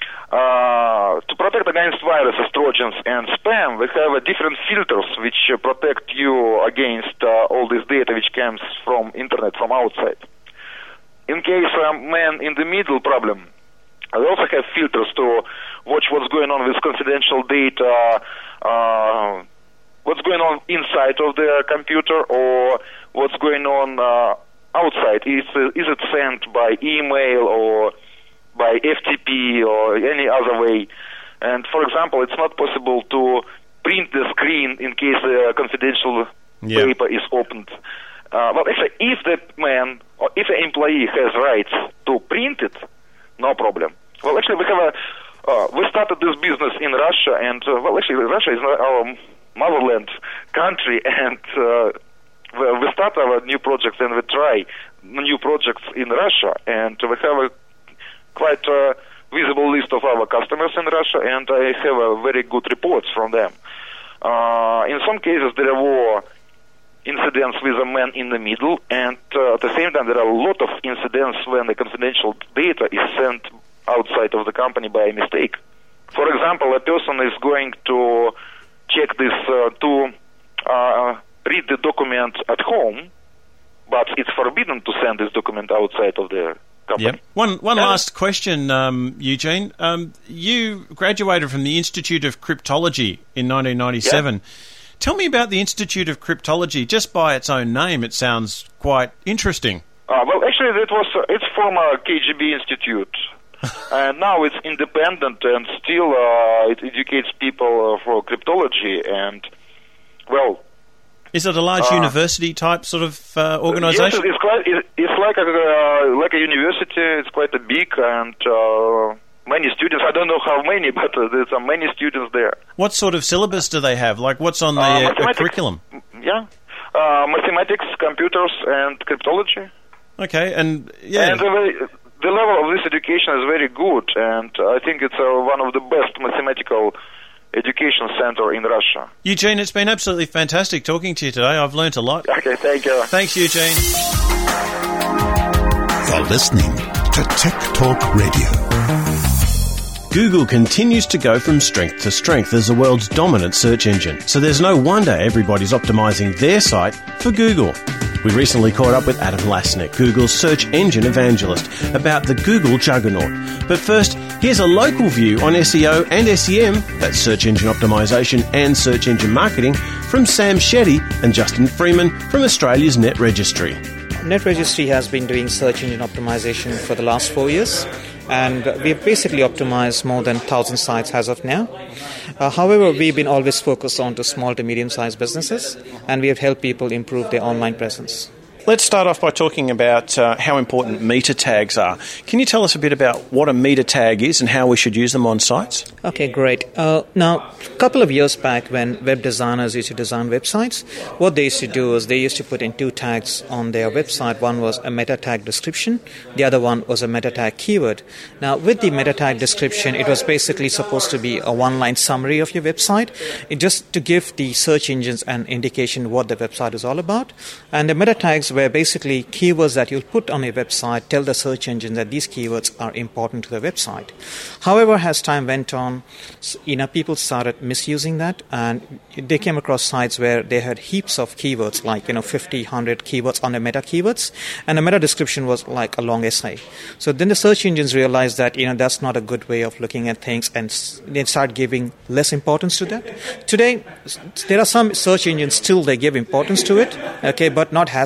Uh, to protect against viruses, trojans, and spam, we have uh, different filters which uh, protect you against uh, all this data which comes from internet, from outside. In case uh, man-in-the-middle problem, we also have filters to watch what's going on with confidential data, uh, what's going on inside of the computer, or what's going on uh, outside. Is, uh, is it sent by email or by F T P or any other way? And, for example, it's not possible to print the screen in case the confidential yeah. paper is opened. Uh, well, actually, if the man or if the employee has rights to print it, no problem. Well, actually, we have a, uh, we started this business in Russia, and, uh, well, actually, Russia is our motherland country, and uh, we start our new projects and we try new projects in Russia, and we have a quite a visible list of our customers in Russia, and I have a very good reports from them. Uh, in some cases, there were incidents with a man in the middle, and uh, at the same time, there are a lot of incidents when the confidential data is sent outside of the company by mistake. For example, a person is going to check this uh, to uh, read the document at home, but it's forbidden to send this document outside of the company. Yep. One one yeah. last question, um, Eugene. Um, you graduated from the Institute of Cryptology in nineteen ninety-seven. Yeah. Tell me about the Institute of Cryptology. Just by its own name, it sounds quite interesting. Uh, well, actually, it was uh, it's former K G B Institute. And now it's independent, and still uh, it educates people uh, for cryptology. And, well... Is it a large uh, university-type sort of uh, organization? Yes, it's, quite, it's like a, uh, like a university. It's quite a big, and uh, many students. I don't know how many, but uh, there's uh, many students there. What sort of syllabus do they have? Like, what's on the uh, uh, curriculum? Yeah. Uh, mathematics, computers, and cryptology. Okay, and, yeah... And, uh, the level of this education is very good, and I think it's uh, one of the best mathematical education center in Russia. Eugene, it's been absolutely fantastic talking to you today. I've learnt a lot. Okay, thank you. Thanks, Eugene. You're listening to Tech Talk Radio. Google continues to go from strength to strength as the world's dominant search engine, so there's no wonder everybody's optimizing their site for Google. We recently caught up with Adam Lasnik, Google's search engine evangelist, about the Google juggernaut. But first, here's a local view on S E O and S E M, that's search engine optimization and search engine marketing, from Sam Shetty and Justin Freeman from Australia's Net Registry. Net Registry has been doing search engine optimization for the last four years. And we've basically optimized more than one thousand sites as of now. Uh, however, we've been always focused on to small to medium-sized businesses, and we have helped people improve their online presence. Let's start off by talking about uh, how important meta tags are. Can you tell us a bit about what a meta tag is and how we should use them on sites? Okay, great. Uh, now, a couple of years back when web designers used to design websites, what they used to do is they used to put in two tags on their website. One was a meta tag description. The other one was a meta tag keyword. Now, with the meta tag description, it was basically supposed to be a one-line summary of your website, it just to give the search engines an indication what the website is all about. And the meta tags where basically keywords that you'll put on a website tell the search engine that these keywords are important to the website. However, as time went on, you know, people started misusing that, and they came across sites where they had heaps of keywords, like, you know, fifty, one hundred keywords on the meta keywords, and the meta description was like a long essay. So then the search engines realized that, you know, that's not a good way of looking at things, and they start giving less importance to that. Today, there are some search engines still they give importance to it, okay, but not as much as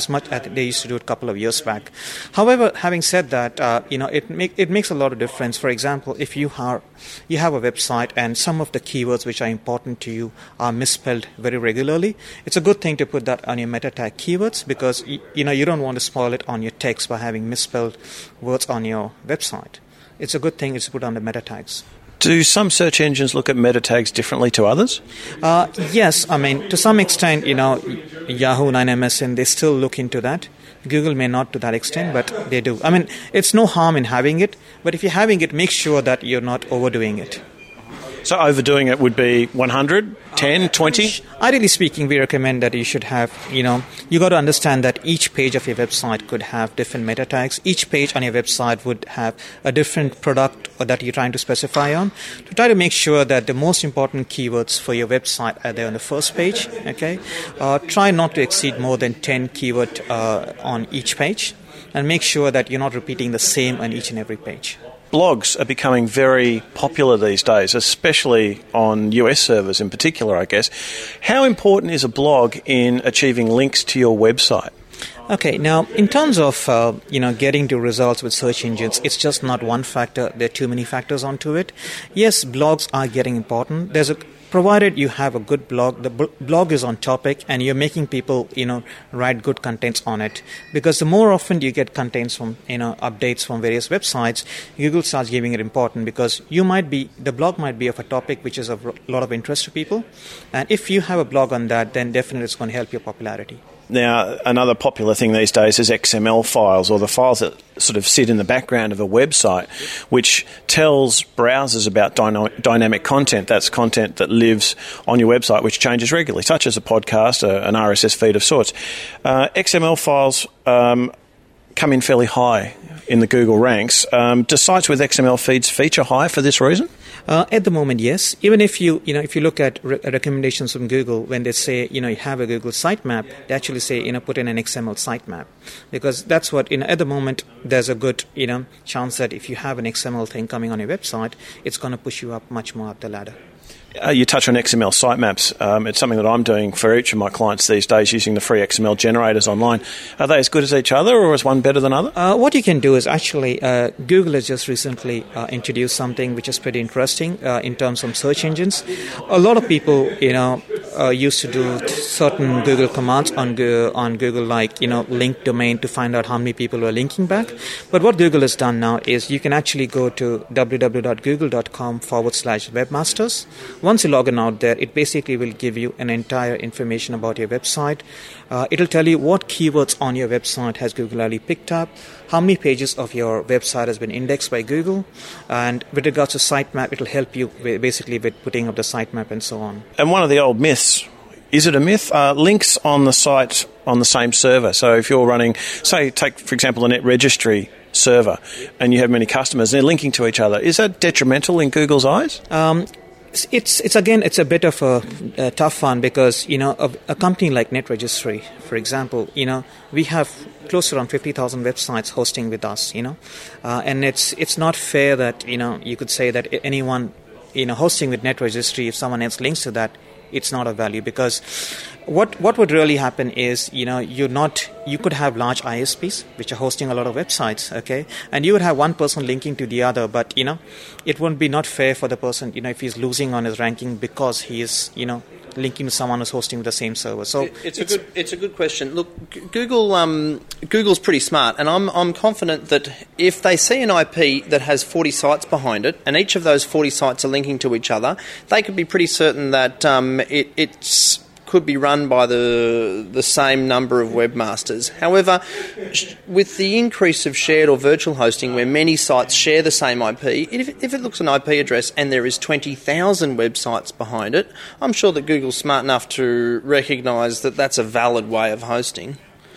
think they used to do it a couple of years back. However, having said that, uh, you know, it make, it makes a lot of difference. For example, if you are you have a website and some of the keywords which are important to you are misspelled very regularly, it's a good thing to put that on your meta tag keywords, because you, you know you don't want to spoil it on your text by having misspelled words on your website. It's a good thing it's put on the meta tags. Do some search engines look at meta tags differently to others? Uh, yes, I mean, to some extent, you know, Yahoo, nine M S N, they still look into that. Google may not to that extent, but they do. I mean, it's no harm in having it, but if you're having it, make sure that you're not overdoing it. So overdoing it would be one hundred, ten, twenty? Ideally speaking, we recommend that you should have, you know, you got to understand that each page of your website could have different meta tags. Each page on your website would have a different product that you're trying to specify on. To try to make sure that the most important keywords for your website are there on the first page, okay? Uh, try not to exceed more than ten keywords uh, on each page, and make sure that you're not repeating the same on each and every page. Blogs are becoming very popular these days, especially on U S servers in particular, I guess. How important is a blog in achieving links to your website? Okay, now in terms of uh, you know getting to results with search engines, it's just not one factor. There are too many factors onto it. Yes, blogs are getting important. There's a Provided you have a good blog, the blog is on topic, and you're making people, you know, write good contents on it. Because the more often you get contents from, you know, updates from various websites, Google starts giving it important, because you might be, the blog might be of a topic which is of a lot of interest to people. And if you have a blog on that, then definitely it's going to help your popularity. Now, another popular thing these days is X M L files, or the files that sort of sit in the background of a website, which tells browsers about dyno- dynamic content. That's content that lives on your website, which changes regularly, such as a podcast, a, an R S S feed of sorts. Uh, X M L files um, come in fairly high in the Google ranks. Um, do sites with X M L feeds feature high for this reason? Uh, at the moment, yes. Even if you, you know, if you look at re- recommendations from Google, when they say, you know, you have a Google sitemap, they actually say, you know, put in an X M L sitemap, because that's what, you know, at the moment, there's a good, you know, chance that if you have an X M L thing coming on your website, it's going to push you up much more up the ladder. Uh, you touch on X M L sitemaps. Um, it's something that I'm doing for each of my clients these days, using the free X M L generators online. Are they as good as each other, or is one better than other? Uh, what you can do is actually, uh, Google has just recently uh, introduced something which is pretty interesting uh, in terms of search engines. A lot of people, you know, uh, used to do certain Google commands on Go- on Google, like, you know, link domain to find out how many people are linking back. But what Google has done now is you can actually go to www.google.com forward slash webmasters. Once you log in out there, it basically will give you an entire information about your website. Uh, it'll tell you what keywords on your website has Google already picked up, how many pages of your website has been indexed by Google, and with regards to sitemap, it'll help you basically with putting up the sitemap and so on. And one of the old myths, is it a myth? Uh, links on the site on the same server. So if you're running, say, take, for example, a net registry server, and you have many customers, and they're linking to each other, is that detrimental in Google's eyes? Um, It's it's again it's a bit of a, a tough one, because you know a, a company like NetRegistry, for example, you know we have close to around fifty thousand websites hosting with us, you know, uh, and it's it's not fair that you know you could say that anyone you know hosting with NetRegistry, if someone else links to that, it's not of value, because what what would really happen is, you know, you're not you could have large I S Ps which are hosting a lot of websites, okay, and you would have one person linking to the other, but you know, it wouldn't be not fair for the person, you know, if he's losing on his ranking because he is, you know, linking to someone who's hosting the same server. So it's, it's a good it's a good question. Look, Google um, Google's pretty smart, and I'm I'm confident that if they see an I P that has forty sites behind it, and each of those forty sites are linking to each other, they could be pretty certain that um, it it's could be run by the the same number of webmasters. However, sh- with the increase of shared or virtual hosting, where many sites share the same I P, if, if it looks an I P address and there is twenty thousand websites behind it, I'm sure that Google's smart enough to recognise that that's a valid way of hosting.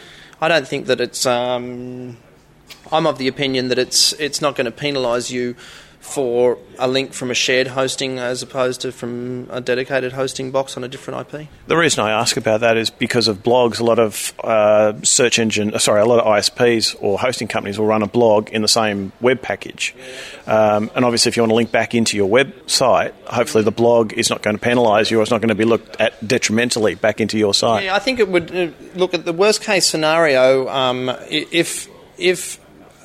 I don't think that it's... Um, I'm of the opinion that it's it's not going to penalise you for a link from a shared hosting as opposed to from a dedicated hosting box on a different I P. The reason I ask about that is because of blogs. A lot of uh, search engine, uh, sorry, a lot of I S Ps or hosting companies will run a blog in the same web package. Um, and obviously, if you want to link back into your website, hopefully the blog is not going to penalise you, or it's not going to be looked at detrimentally back into your site. Yeah, I think it would uh, look at the worst case scenario. Um, if if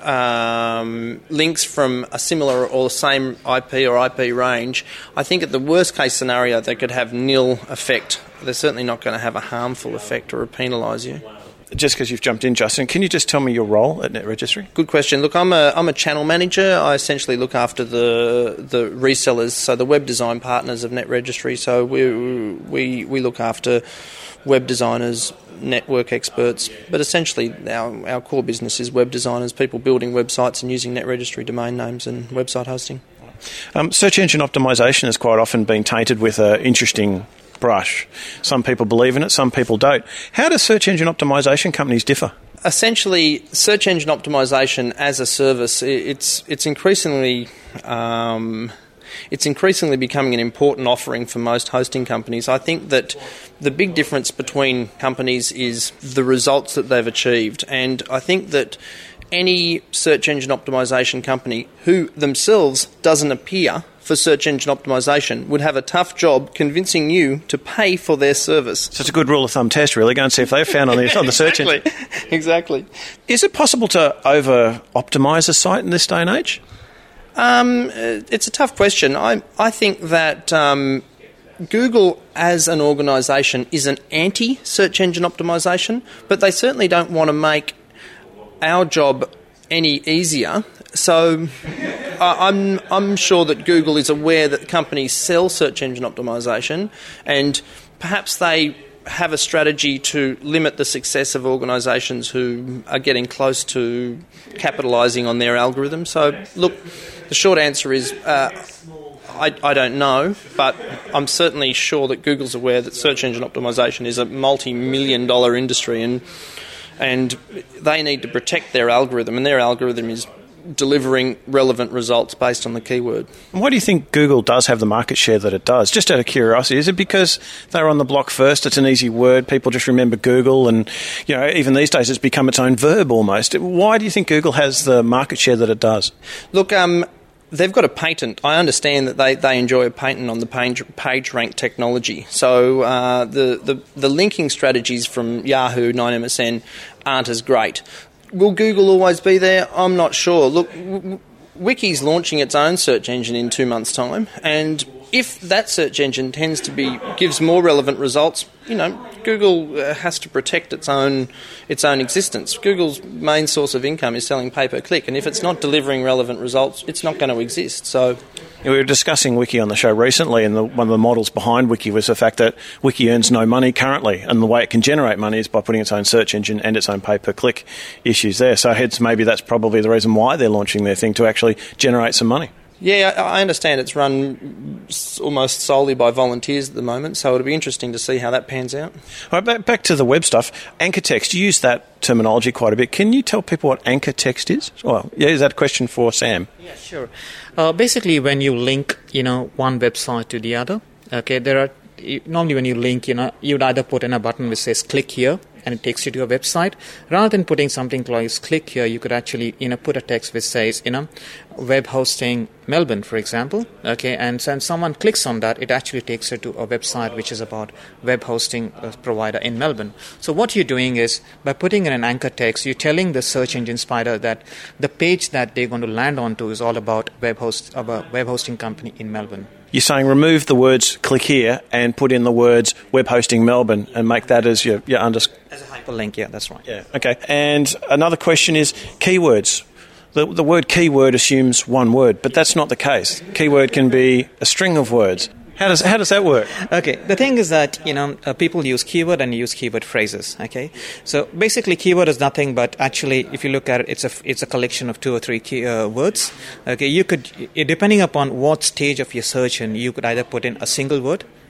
Um, links from a similar or same I P or I P range, I think at the worst case scenario they could have nil effect. They're certainly not going to have a harmful effect or penalise you. Just because you've jumped in, Justin, can you just tell me your role at NetRegistry? Good question. Look, I'm a I'm a channel manager. I essentially look after the the resellers, so the web design partners of NetRegistry. So we we we look after web designers, network experts, but essentially our, our core business is web designers, people building websites and using NetRegistry domain names and website hosting. Um, search engine optimization has quite often been tainted with an interesting brush. Some people believe in it, some people don't. How do search engine optimization companies differ? Essentially, search engine optimization as a service, it's it's increasingly um, it's increasingly becoming an important offering for most hosting companies. I think that the big difference between companies is the results that they've achieved, and I think that any search engine optimization company who themselves doesn't appear for search engine optimization would have a tough job convincing you to pay for their service. So it's a good rule of thumb test, really. Go and see if they've found on the, on the search engine. Exactly. exactly. Is it possible to over-optimize a site in this day and age? Um, it's a tough question. I I think that um, Google as an organisation is an anti-search engine optimization, but they certainly don't want to make our job any easier. So uh, I'm I'm sure that Google is aware that companies sell search engine optimization, and perhaps they have a strategy to limit the success of organisations who are getting close to capitalising on their algorithm. So look, the short answer is uh, I, I don't know, but I'm certainly sure that Google's aware that search engine optimization is a multi-million dollar industry, and and they need to protect their algorithm, and their algorithm is delivering relevant results based on the keyword. Why do you think Google does have the market share that it does? Just out of curiosity, is it because they're on the block first, it's an easy word, people just remember Google, and you know, even these days it's become its own verb almost. Why do you think Google has the market share that it does? Look, um, they've got a patent. I understand that they, they enjoy a patent on the page, page rank technology. So uh, the, the, the linking strategies from Yahoo, nine M S N aren't as great. Will Google always be there? I'm not sure. Look, w- Wiki's launching its own search engine in two months' time, and if that search engine tends to be gives more relevant results, you know, Google uh, has to protect its own its own existence. Google's main source of income is selling pay-per-click, and if it's not delivering relevant results, it's not going to exist. So. We were discussing Wiki on the show recently, and the, one of the models behind Wiki was the fact that Wiki earns no money currently, and the way it can generate money is by putting its own search engine and its own pay-per-click issues there. So hence maybe that's probably the reason why they're launching their thing, to actually generate some money. Yeah, I understand it's run almost solely by volunteers at the moment, so it'll be interesting to see how that pans out. All right, back, back to the web stuff. Anchor text, you use that terminology quite a bit. Can you tell people what anchor text is? Well, yeah, is that a question for Sam? Yeah, sure. Uh, basically, when you link, you know, one website to the other, okay, there are normally when you link, you know, you'd either put in a button which says click here, and it takes you to a website. Rather than putting something like click here, you could actually, you know, put a text which says, you know, web hosting Melbourne, for example. Okay, and so when someone clicks on that, it actually takes you to a website which is about web hosting provider in Melbourne. So what you're doing is, by putting in an anchor text, you're telling the search engine spider that the page that they're going to land onto is all about web host, about web hosting company in Melbourne. You're saying remove the words click here and put in the words web hosting Melbourne and make that as your, your underscore. As a hyperlink, yeah, that's right. Yeah, okay. And another question is keywords. The, the word keyword assumes one word, but that's not the case. Keyword can be a string of words. How does how does that work? Okay, the thing is that, you know, uh, people use keyword and use keyword phrases. Okay, so basically, keyword is nothing but actually, if you look at it, it's a it's a collection of two or three key, uh, words. Okay, you could, depending upon what stage of your search, and you could either put in a single word,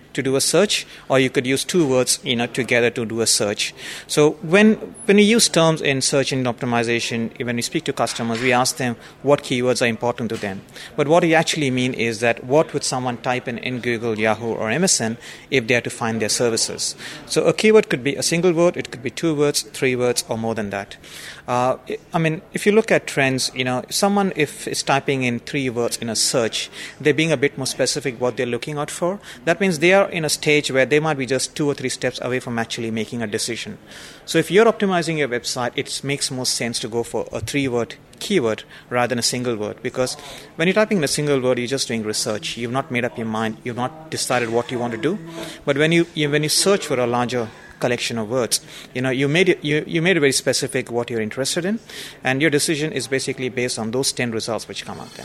to do a search, or you could use two words, you know, together to do a search. So when when we use terms in search engine optimization, when we speak to customers, we ask them what keywords are important to them. But what we actually mean is that what would someone type in in Google, Yahoo, or M S N if they are to find their services? So a keyword could be a single word, it could be two words, three words, or more than that. Uh, I mean, if you look at trends, you know, someone if is typing in three words in a search, they're being a bit more specific what they're looking out for. That means they are in a stage where they might be just two or three steps away from actually making a decision. So if you're optimizing your website, it makes more sense to go for a three-word keyword rather than a single word, because when you're typing in a single word, you're just doing research. You've not made up your mind. You've not decided what you want to do. But when you, you when you search for a larger collection of words, you know, you made it you, you made it very specific what you're interested in, and your decision is basically based on those ten results which come out there.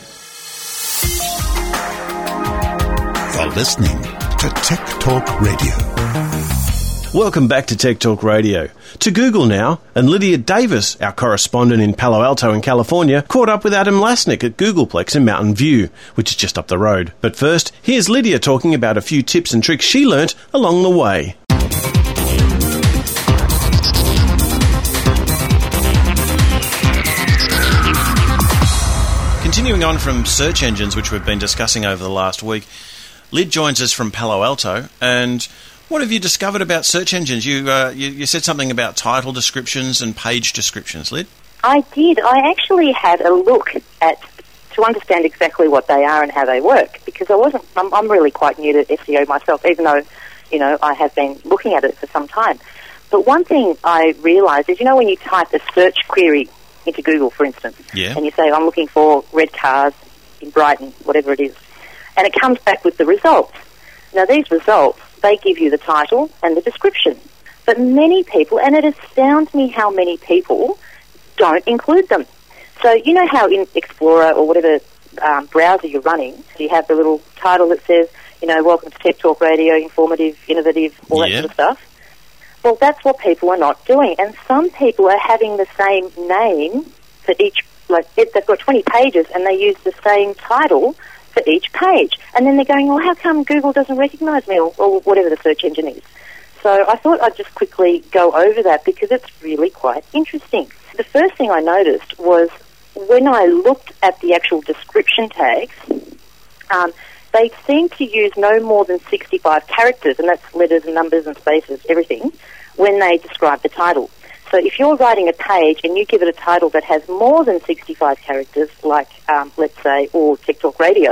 You're listening to Tech Talk Radio. Welcome back to Tech Talk Radio. To Google now, and Lydia Davis, our correspondent in Palo Alto in California, caught up with Adam Lasnik at Googleplex in Mountain View, which is just up the road. But first, here's Lydia talking about a few tips and tricks she learnt along the way. Continuing on from search engines, which we've been discussing over the last week, Lyd joins us from Palo Alto, and what have you discovered about search engines? You, uh, you you said something about title descriptions and page descriptions, Lyd. I did. I actually had a look at to understand exactly what they are and how they work, because I wasn't. I'm, I'm really quite new to S E O myself, even though, you know, I have been looking at it for some time. But one thing I realised is, you know, when you type a search query into Google, for instance, yeah. and you say, I'm looking for red cars in Brighton, whatever it is, and it comes back with the results. Now, these results, they give you the title and the description. But many people, and it astounds me how many people don't include them. So you know how in Explorer or whatever um, browser you're running, you have the little title that says, you know, welcome to Tech Talk Radio, informative, innovative, all yeah. that sort of stuff. Well, that's what people are not doing. And some people are having the same name for each, like they've got twenty pages and they use the same title for each page. And then they're going, well, how come Google doesn't recognise me, or, or whatever the search engine is? So I thought I'd just quickly go over that because it's really quite interesting. The first thing I noticed was when I looked at the actual description tags, um, they seem to use no more than sixty-five characters, and that's letters and numbers and spaces, everything, when they describe the title. So if you're writing a page and you give it a title that has more than sixty-five characters, like, um, let's say, or Tech Talk Radio,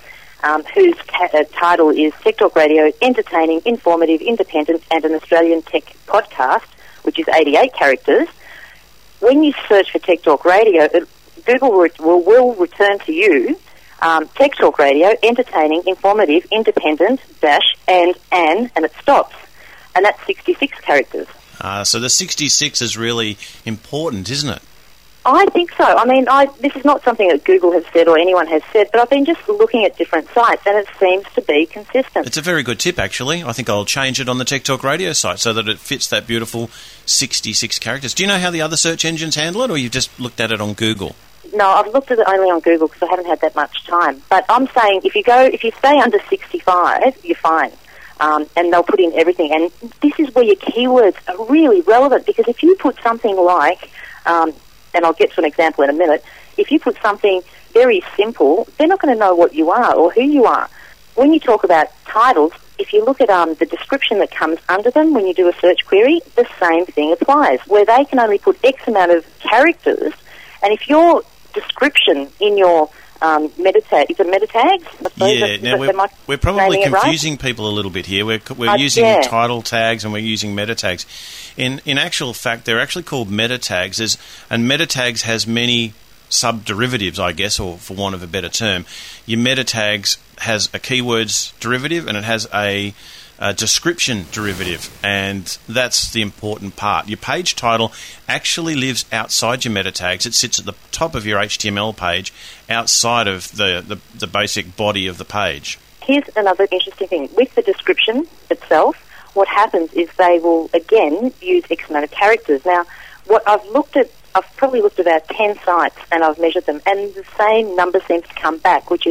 um, whose ta- uh, title is Tech Talk Radio, entertaining, informative, independent, and an Australian tech podcast, which is eighty-eight characters, when you search for Tech Talk Radio, it, Google re- will, will return to you um, Tech Talk Radio, entertaining, informative, independent, dash, and, an, and it stops. And that's sixty-six characters. Uh, so the sixty-six is really important, isn't it? I think so. I mean, I, this is not something that Google has said or anyone has said, but I've been just looking at different sites, and it seems to be consistent. It's a very good tip, actually. I think I'll change it on the Tech Talk Radio site so that it fits that beautiful sixty-six characters. Do you know how the other search engines handle it, or you've just looked at it on Google? No, I've looked at it only on Google because I haven't had that much time. But I'm saying if you go, if you stay under sixty-five, you're fine. Um, and they'll put in everything. And this is where your keywords are really relevant, because if you put something like, um, and I'll get to an example in a minute, if you put something very simple, they're not going to know what you are or who you are. When you talk about titles, if you look at um, the description that comes under them when you do a search query, the same thing applies, where they can only put X amount of characters, and if your description in your Um, meta tag. Is it meta tags? Yeah, now we're, we're probably confusing right? people a little bit here. We're, we're uh, using yeah. title tags and we're using meta tags. In in actual fact, they're actually called meta tags, There's, and meta tags has many sub-derivatives, I guess, or for want of a better term. Your meta tags has a keywords derivative and it has a a description derivative, and that's the important part. Your page title actually lives outside your meta tags. It sits at the top of your H T M L page, outside of the, the, the basic body of the page. Here's another interesting thing. With the description itself, what happens is they will, again, use X amount of characters. Now, what I've looked at, I've probably looked at about ten sites, and I've measured them, and the same number seems to come back, which is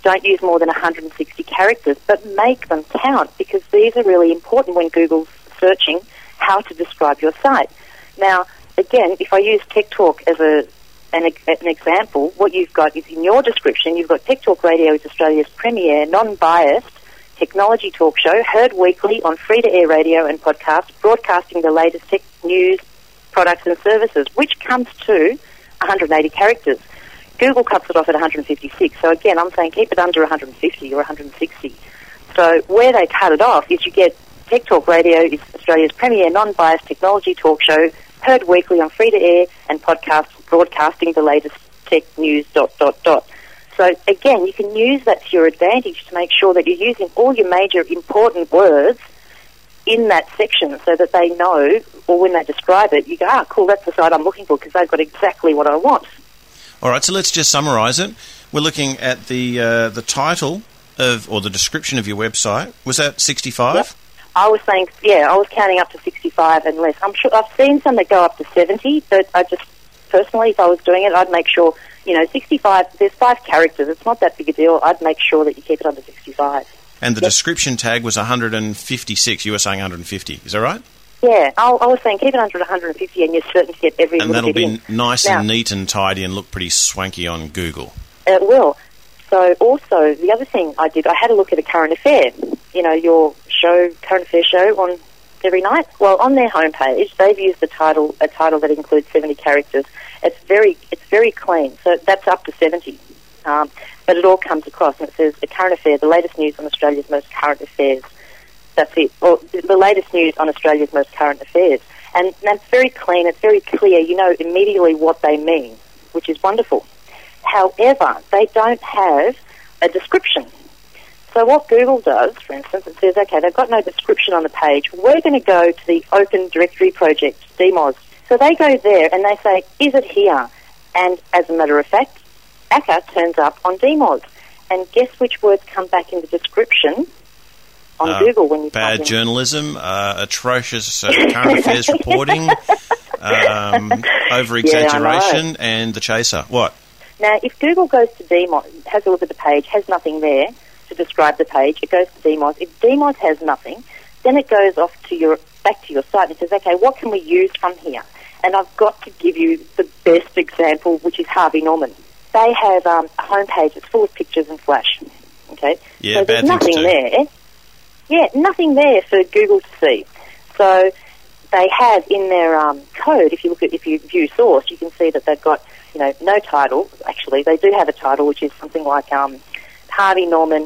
Don't use more than one hundred sixty characters, but make them count, because these are really important when Google's searching how to describe your site. Now, again, if I use Tech Talk as a an, an example, what you've got is in your description, you've got Tech Talk Radio is Australia's premier, non-biased technology talk show, heard weekly on free-to-air radio and podcast, broadcasting the latest tech news, products and services, which comes to one hundred eighty characters. Google cuts it off at one hundred fifty-six. So again, I'm saying keep it under one hundred fifty or one hundred sixty. So where they cut it off is you get Tech Talk Radio is Australia's premier non-biased technology talk show, heard weekly on free-to-air and podcast, broadcasting the latest tech news, dot, dot, dot. So again, you can use that to your advantage to make sure that you're using all your major important words in that section so that they know, or when they describe it, you go, ah, cool, that's the site I'm looking for because they've got exactly what I want. All right, so let's just summarise it. We're looking at the uh, the title of, or the description of your website. Was that sixty-five? Yep. I was saying, yeah, I was counting up to sixty-five and less. I'm sure I've seen some that go up to seventy, but I just, personally, if I was doing it, I'd make sure, you know, sixty-five, there's five characters. It's not that big a deal. I'd make sure that you keep it under sixty-five. And the yep. description tag was one hundred fifty-six. You were saying one hundred fifty. Is that right? Yeah, I, I was saying keep it under one hundred fifty and you're certain to get every and little bit in. And that'll be nice now, and neat and tidy and look pretty swanky on Google. It will. So also, the other thing I did, I had a look at a current affair, you know, your show, current affair show on every night. Well, on their homepage, they've used a title, a title that includes seventy characters. It's very, it's very clean. So that's up to seventy. Um, but it all comes across and it says a current affair, the latest news on Australia's most current affairs. That's it. Or the latest news on Australia's most current affairs. And that's very clean, it's very clear. You know immediately what they mean, which is wonderful. However, they don't have a description. So what Google does, for instance, it says, okay, they've got no description on the page. We're going to go to the Open Directory Project, D MOZ. So they go there and they say, is it here? And as a matter of fact, A C A turns up on D MOZ. And guess which words come back in the description on uh, Google when you bad type in? journalism, uh, atrocious uh, current affairs reporting, um, over-exaggeration, yeah, and the chaser. What? Now, if Google goes to D MOZ, has a look at the page, has nothing there to describe the page, it goes to D MOZ. If D MOZ has nothing, then it goes off to your back to your site and says, okay, what can we use from here? And I've got to give you the best example, which is Harvey Norman. They have um, a homepage that's full of pictures and flash. Okay, yeah, so there's bad nothing too. there. Yeah, nothing there for Google to see. So they have in their um, code, if you look at, if you view source, you can see that they've got, you know, no title. Actually, they do have a title, which is something like um, Harvey Norman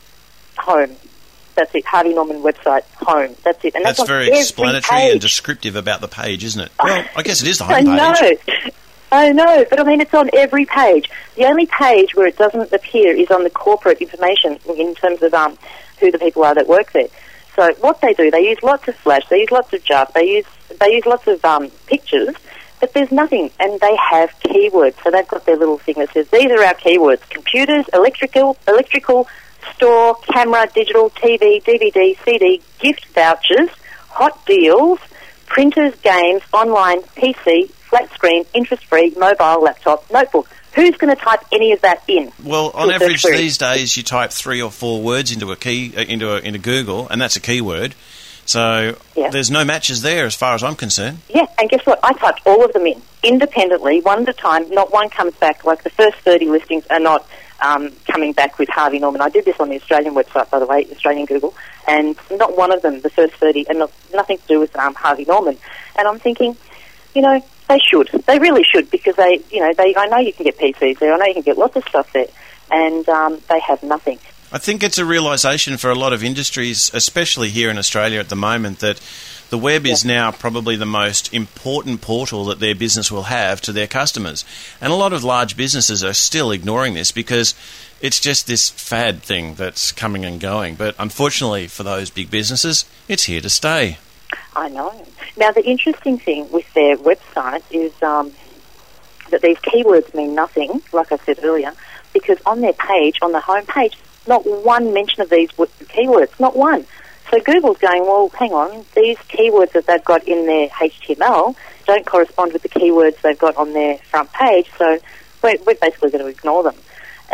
Home. That's it. Harvey Norman website home. That's it. And that's, that's very explanatory page. and descriptive about the page, isn't it? Well, I guess it is the I homepage. know. I know, but I mean, it's on every page. The only page where it doesn't appear is on the corporate information in terms of um, who the people are that work there. So what they do, they use lots of flash, they use lots of J A R, they use they use lots of um, pictures, but there's nothing, and they have keywords. So they've got their little thing that says, these are our keywords: computers, electrical, electrical, store, camera, digital, T V, D V D, C D, gift vouchers, hot deals, printers, games, online, P C, flat screen, interest-free, mobile, laptop, notebook. Who's going to type any of that in? Well, on average these days, you type three or four words into a key uh, into a, into Google, and that's a keyword. So yeah. There's no matches there, as far as I'm concerned. Yeah, and guess what? I typed all of them in independently, one at a time. Not one comes back. Like the first thirty listings are not um, coming back with Harvey Norman. I did this on the Australian website, by the way, Australian Google, and not one of them, the first thirty, and not, nothing to do with um, Harvey Norman. And I'm thinking, you know, they should. They really should, because they, you know, they. I know you can get P Cs there. I know you can get lots of stuff there, and um, they have nothing. I think it's a realisation for a lot of industries, especially here in Australia at the moment, that the web is now probably the most important portal that their business will have to their customers. And a lot of large businesses are still ignoring this because it's just this fad thing that's coming and going. But unfortunately for those big businesses, it's here to stay. I know. Now, the interesting thing with their website is um, that these keywords mean nothing, like I said earlier, because on their page, on the home page, not one mention of these keywords, not one. So Google's going, well, hang on, these keywords that they've got in their H T M L don't correspond with the keywords they've got on their front page, so we're, we're basically going to ignore them. And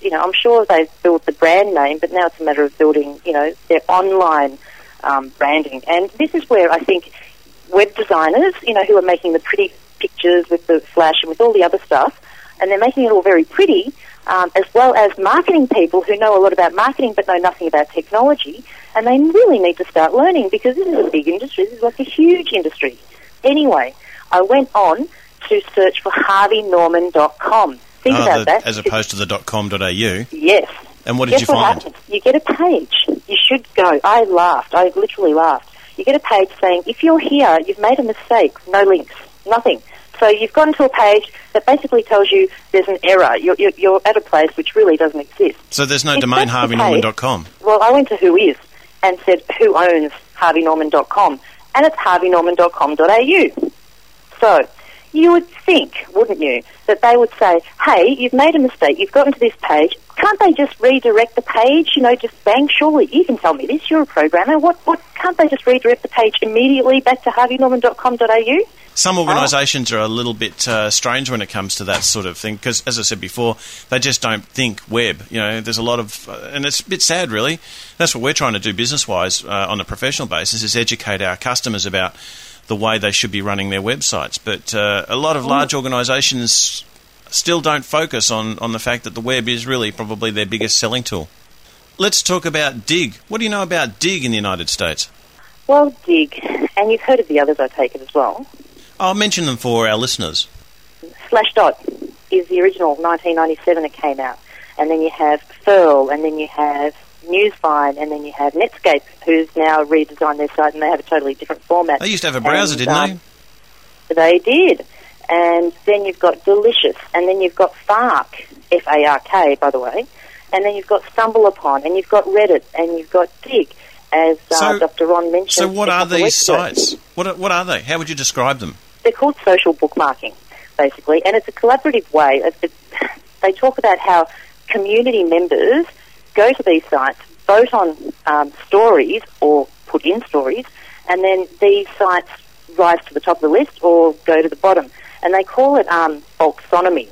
you know, I'm sure they've built the brand name, but now it's a matter of building, you know, their online um, branding. And this is where I think web designers, you know, who are making the pretty pictures with the flash and with all the other stuff, and they're making it all very pretty, um, as well as marketing people who know a lot about marketing but know nothing about technology, and they really need to start learning because this is a big industry. This is like a huge industry. Anyway, I went on to search for harvey norman dot com. Think oh, about the, that. As opposed to the .com.au? Yes. And what did Guess you find? What happens? You get a page. You should go. I laughed. I literally laughed. You get a page saying, if you're here, you've made a mistake. No links. Nothing. So you've gone to a page that basically tells you there's an error. You're, you're, you're at a place which really doesn't exist. So there's no If domain that's the harvey norman dot com? case, well, I went to Who Is and said, who owns harvey norman dot com? And it's harvey norman dot com dot a u. So you would think, wouldn't you, that they would say, hey, you've made a mistake, you've gotten to this page, can't they just redirect the page, you know, just bang, surely you can tell me this, you're a programmer, what, what, can't they just redirect the page immediately back to harvey norman dot com dot a u? Some organisations are a little bit uh, strange when it comes to that sort of thing because, as I said before, they just don't think web. You know, there's a lot of... Uh, and it's a bit sad, really. That's what we're trying to do business-wise uh, on a professional basis, is educate our customers about the way they should be running their websites. But uh, a lot of large organisations still don't focus on, on the fact that the web is really probably their biggest selling tool. Let's talk about Dig. What do you know about Dig in the United States? Well, Dig, and you've heard of the others, I take it, as well. I'll mention them for our listeners. Slashdot is the original nineteen ninety-seven that came out. And then you have Furl, and then you have Newsvine, and then you have Netscape, who's now redesigned their site, and they have a totally different format. They used to have a browser, and, didn't um, they? They did. And then you've got Delicious, and then you've got Fark, F A R K, by the way, and then you've got Stumble Upon, and you've got Reddit, and you've got Dig, as uh, So- Doctor Ron mentioned. So what a are couple of these weeks ago. sites? What are, what are they? How would you describe them? They're called social bookmarking, basically, and it's a collaborative way. It, it, they talk about how community members go to these sites, vote on um, stories or put in stories, and then these sites rise to the top of the list or go to the bottom. And they call it um, bulksonomy.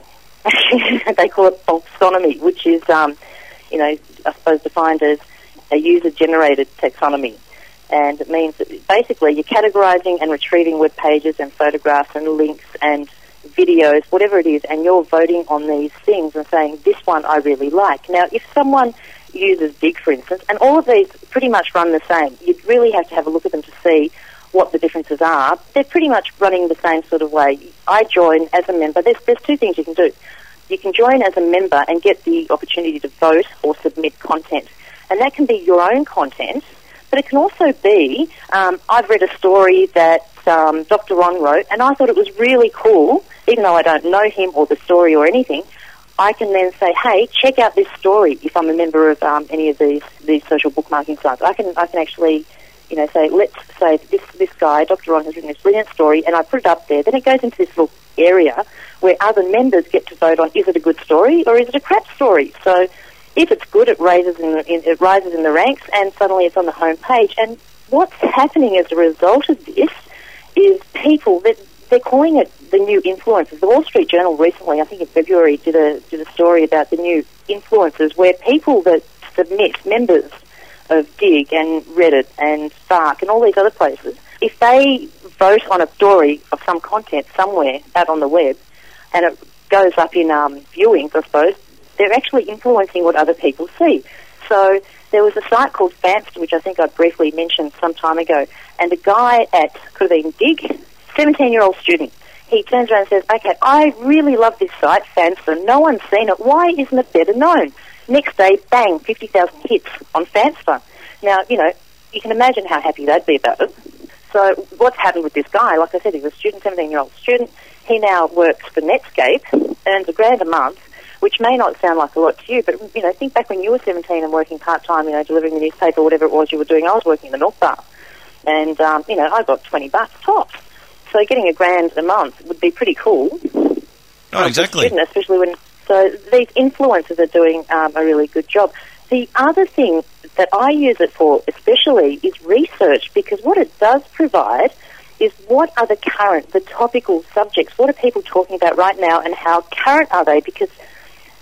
They call it bulksonomy, which is, um, you know, I suppose defined as a user-generated taxonomy. And it means that basically you're categorizing and retrieving web pages and photographs and links and videos, whatever it is, and you're voting on these things and saying, this one I really like. Now, if someone uses Dig, for instance, and all of these pretty much run the same, you'd really have to have a look at them to see what the differences are. They're pretty much running the same sort of way. I join as a member. There's, there's two things you can do. You can join as a member and get the opportunity to vote or submit content. And that can be your own content, but it can also be, um, I've read a story that um, Doctor Ron wrote, and I thought it was really cool, even though I don't know him or the story or anything. I can then say, hey, check out this story if I'm a member of um, any of these, these social bookmarking sites. I can I can actually, you know, say, let's say this this guy, Doctor Ron, has written this brilliant story, and I put it up there. Then it goes into this little area where other members get to vote on, is it a good story or is it a crap story? So if it's good, it raises in, the, in it rises in the ranks, and suddenly it's on the home page. And what's happening as a result of this is people that they're calling it the new influencers. The Wall Street Journal recently, I think in February, did a did a story about the new influencers, where people that submit, members of Dig and Reddit and Fark and all these other places, if they vote on a story of some content somewhere out on the web, and it goes up in um, viewings, I suppose, they're actually influencing what other people see. So there was a site called Fanst, which I think I briefly mentioned some time ago, and a guy at, could have been Dig, seventeen-year-old student, he turns around and says, okay, I really love this site, Fanster. No one's seen it. Why isn't it better known? Next day, bang, fifty thousand hits on Fanster. Now, you know, you can imagine how happy they'd be about it. So what's happened with this guy? Like I said, he's a student, seventeen-year-old student. He now works for Netscape, earns a grand a month, which may not sound like a lot to you, but, you know, think back when you were seventeen and working part-time, you know, delivering the newspaper, whatever it was you were doing. I was working in the Milk Bar. And, um, you know, I got twenty bucks tops. So getting a grand a month would be pretty cool. Oh, exactly. Student, especially when, so these influencers are doing um, a really good job. The other thing that I use it for especially is research, because what it does provide is what are the current, the topical subjects, what are people talking about right now and how current are they? Because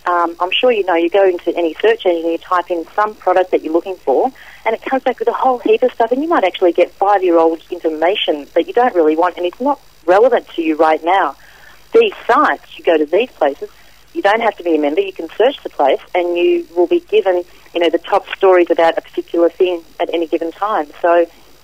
Um, I'm sure you know, you go into any search engine, you type in some product that you're looking for, and it comes back with a whole heap of stuff, and you might actually get five-year-old information that you don't really want, and it's not relevant to you right now. These sites, you go to these places, you don't have to be a member, you can search the place, and you will be given, you know, the top stories about a particular thing at any given time. So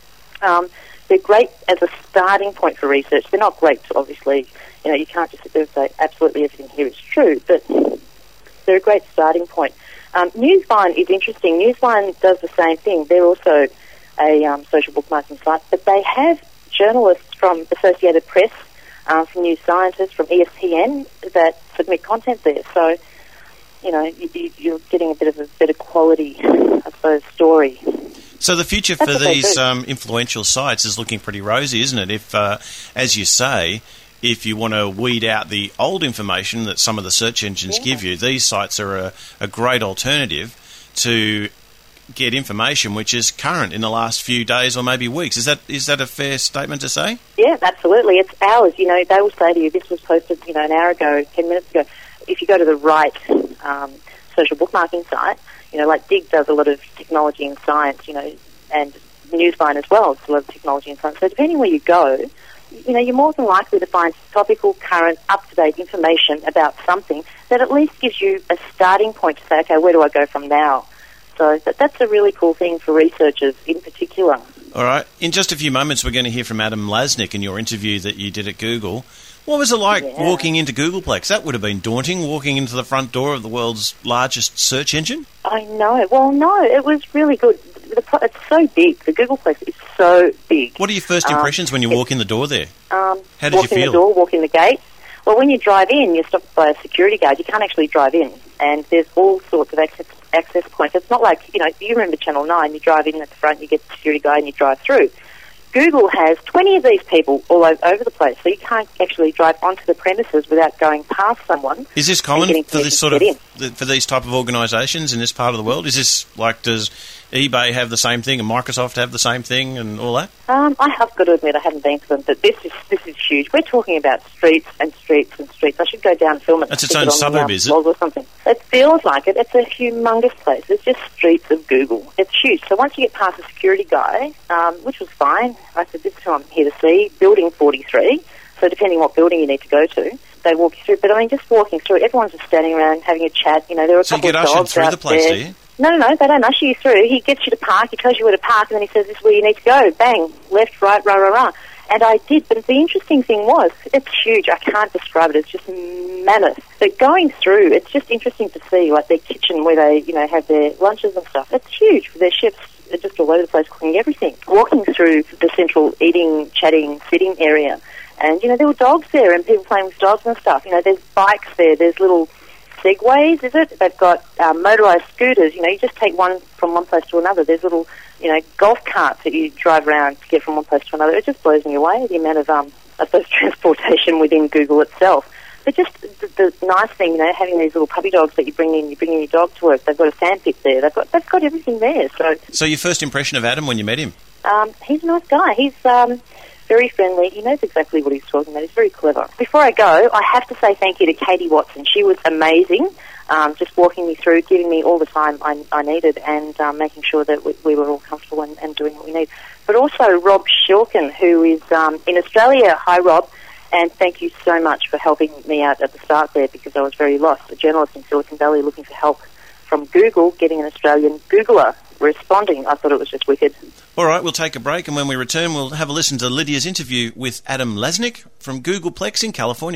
um, they're great as a starting point for research. They're not great to, obviously, you know, you can't just sit there and say absolutely everything here is true, but they're a great starting point. Um, Newsvine is interesting. Newsvine does the same thing. They're also a um, social bookmarking site, but they have journalists from Associated Press, uh, from New Scientist, from E S P N that submit content there. So, you know, you, you're getting a bit of a better quality, I suppose, story. So the future That's for what they these do. um, influential sites is looking pretty rosy, isn't it? If, uh, as you say, if you want to weed out the old information that some of the search engines Yeah. give you, these sites are a, a great alternative to get information which is current in the last few days or maybe weeks. Is that is that a fair statement to say? Yeah, absolutely. It's hours. You know, they will say to you, this was posted, you know, an hour ago, ten minutes ago. If you go to the right um, social bookmarking site, you know, like Dig does a lot of technology and science, you know, and Newsvine as well, it's a lot of technology and science. So depending where you go, you know, you're more than likely to find topical, current, up-to-date information about something that at least gives you a starting point to say, okay, where do I go from now? So that, that's a really cool thing for researchers in particular. All right. In just a few moments, we're going to hear from Adam Lasnik in your interview that you did at Google. What was it like Yeah. walking into Googleplex? That would have been daunting, walking into the front door of the world's largest search engine. I know. Well, no, it was really good. The, pro- it's so big. The Googleplex is so big. What are your first Um, impressions when you it- walk in the door there? Um, How did you walk in feel? the door, walk in the gate. Well, when you drive in, you're stopped by a security guard. You can't actually drive in, and there's all sorts of access, access points. It's not like, you know, you remember Channel nine, you drive in at the front, you get the security guard, and you drive through. Google has twenty of these people all o- over the place, so you can't actually drive onto the premises without going past someone. Is this and common getting for this permission sort to of get in. th- for these type of organisations in this part of the world? Is this like, does eBay have the same thing and Microsoft have the same thing and all that? Um, I have got to admit I haven't been to them, but this is this is huge. We're talking about streets and streets and streets. I should go down and film it. That's and its stick own it on suburb, the, um, is it? blog or something. It feels like it. It's a humongous place. It's just streets of Google. It's huge. So once you get past the security guy, um, which was fine, I said, this is who I'm here to see, building forty-three. So depending what building you need to go to, they walk you through. But I mean, just walking through, everyone's just standing around having a chat. You know, there are a So you couple get of ushered dogs through out the place, there. do you? No, no, no, they don't usher you through. He gets you to park, he tells you where to park, and then he says, this is where you need to go. Bang, left, right, rah, rah, rah. And I did, but the interesting thing was, it's huge. I can't describe it. It's just mammoth. But going through, it's just interesting to see, like their kitchen where they, you know, have their lunches and stuff. It's huge. Their chefs are just all over the place cooking everything. Walking through the central eating, chatting, sitting area, and, you know, there were dogs there and people playing with dogs and stuff. You know, there's bikes there. There's little Segways, is it? They've got um, motorised scooters. You know, you just take one from one place to another. There's little, you know, golf carts that you drive around to get from one place to another. It just blows me away, the amount of, um, I suppose, transportation within Google itself. But just the, the nice thing, you know, having these little puppy dogs that you bring in, you bring in your dog to work. They've got a sandpit there. They've got they've got everything there. So, So your first impression of Adam when you met him? um, he's a nice guy. He's um, very friendly. He knows exactly what he's talking about. He's very clever. Before I go, I have to say thank you to Katie Watson. She was amazing, um, just walking me through, giving me all the time I, I needed, and um, making sure that we, we were all comfortable and, and doing what we need. But also Rob Shilkin, who is um, in Australia. Hi, Rob. And thank you so much for helping me out at the start there, because I was very lost. A journalist in Silicon Valley looking for help from Google, getting an Australian Googler responding. I thought it was just wicked. All right, we'll take a break, and when we return, we'll have a listen to Lydia's interview with Adam Lasnik from Googleplex in California.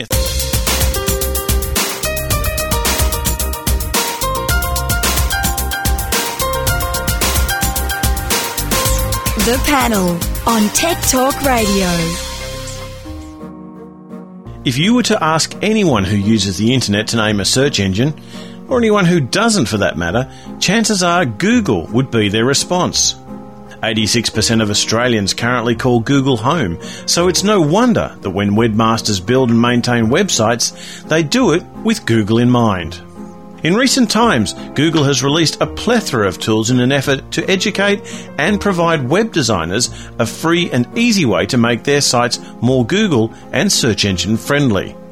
The Panel on Tech Talk Radio. If you were to ask anyone who uses the internet to name a search engine, or anyone who doesn't for that matter, chances are Google would be their response. eighty-six percent of Australians currently call Google home, so it's no wonder that when webmasters build and maintain websites, they do it with Google in mind. In recent times, Google has released a plethora of tools in an effort to educate and provide web designers a free and easy way to make their sites more Google and search engine friendly.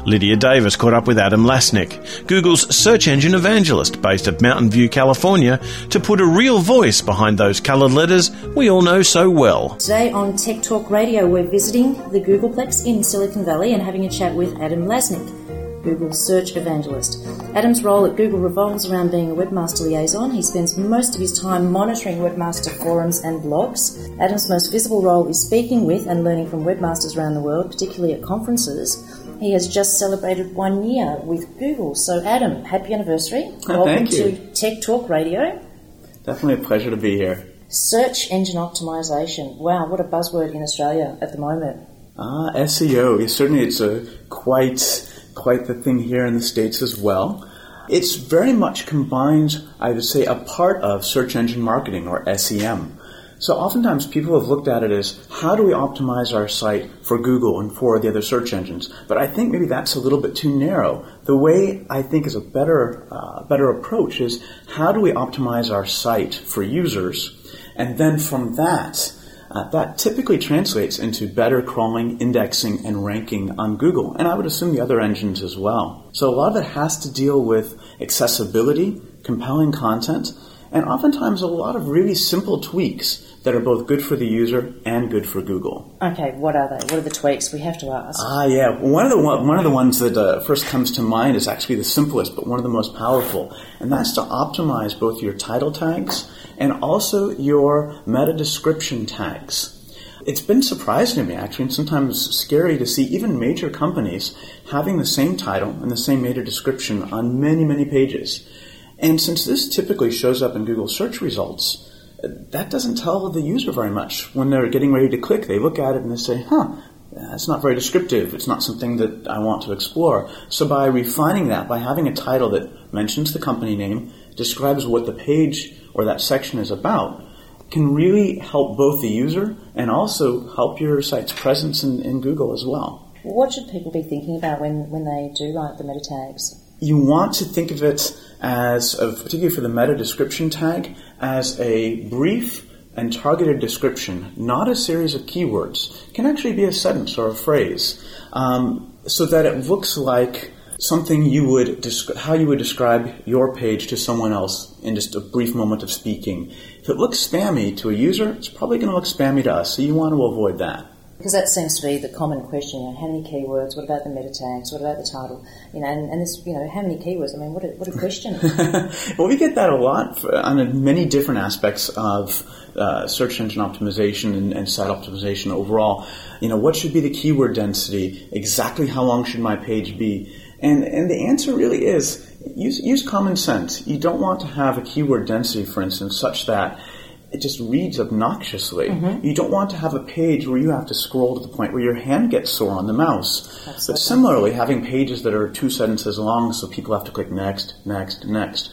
Lydia Davis caught up with Adam Lasnik, Google's search engine evangelist based at Mountain View, California, to put a real voice behind those coloured letters we all know so well. Today on Tech Talk Radio, we're visiting the Googleplex in Silicon Valley and having a chat with Adam Lasnik, Google's search evangelist. Adam's role at Google revolves around being a webmaster liaison. He spends most of his time monitoring webmaster forums and blogs. Adam's most visible role is speaking with and learning from webmasters around the world, particularly at conferences. He has just celebrated one year with Google. So, Adam, happy anniversary. Oh, Welcome thank you. to Tech Talk Radio. Definitely a pleasure to be here. Search engine optimization. Wow, what a buzzword in Australia at the moment. Ah, S E O. Yeah, certainly it's a quite quite the thing here in the States as well. It's very much combined, I would say, a part of search engine marketing, or S E M. So oftentimes people have looked at it as, how do we optimize our site for Google and for the other search engines? But I think maybe that's a little bit too narrow. The way I think is a better, uh, better approach is, how do we optimize our site for users? And then from that, uh, that typically translates into better crawling, indexing, and ranking on Google. And I would assume the other engines as well. So a lot of it has to deal with accessibility, compelling content, and oftentimes a lot of really simple tweaks that are both good for the user and good for Google. Okay, what are they? What are the tweaks? We have to ask. Ah, yeah. One of the one, one of the ones that uh, first comes to mind is actually the simplest, but one of the most powerful, and that's to optimize both your title tags and also your meta description tags. It's been surprising to me, actually, and sometimes scary to see even major companies having the same title and the same meta description on many, many pages. And since this typically shows up in Google search results, that doesn't tell the user very much. When they're getting ready to click, they look at it and they say, huh, that's not very descriptive. It's not something that I want to explore. So by refining that, by having a title that mentions the company name, describes what the page or that section is about, can really help both the user and also help your site's presence in, in Google as well. What should people be thinking about when, when they do write the meta tags? You want to think of it as, of, particularly for the meta description tag, as a brief and targeted description, not a series of keywords. It can actually be a sentence or a phrase, um, so that it looks like something you would, desc- how you would describe your page to someone else in just a brief moment of speaking. If it looks spammy to a user, it's probably going to look spammy to us, so you want to avoid that. Because that seems to be the common question, you know, how many keywords, what about the meta tags, what about the title, you know, and, and this, you know, how many keywords, I mean, what a, what a question. Well, we get that a lot for, on many different aspects of uh, search engine optimization and, and site optimization overall. You know, what should be the keyword density, exactly how long should my page be? And, and the answer really is, use, use common sense. You don't want to have a keyword density, for instance, such that it just reads obnoxiously. Mm-hmm. You don't want to have a page where you have to scroll to the point where your hand gets sore on the mouse. Absolutely. But similarly, having pages that are two sentences long so people have to click next, next, next.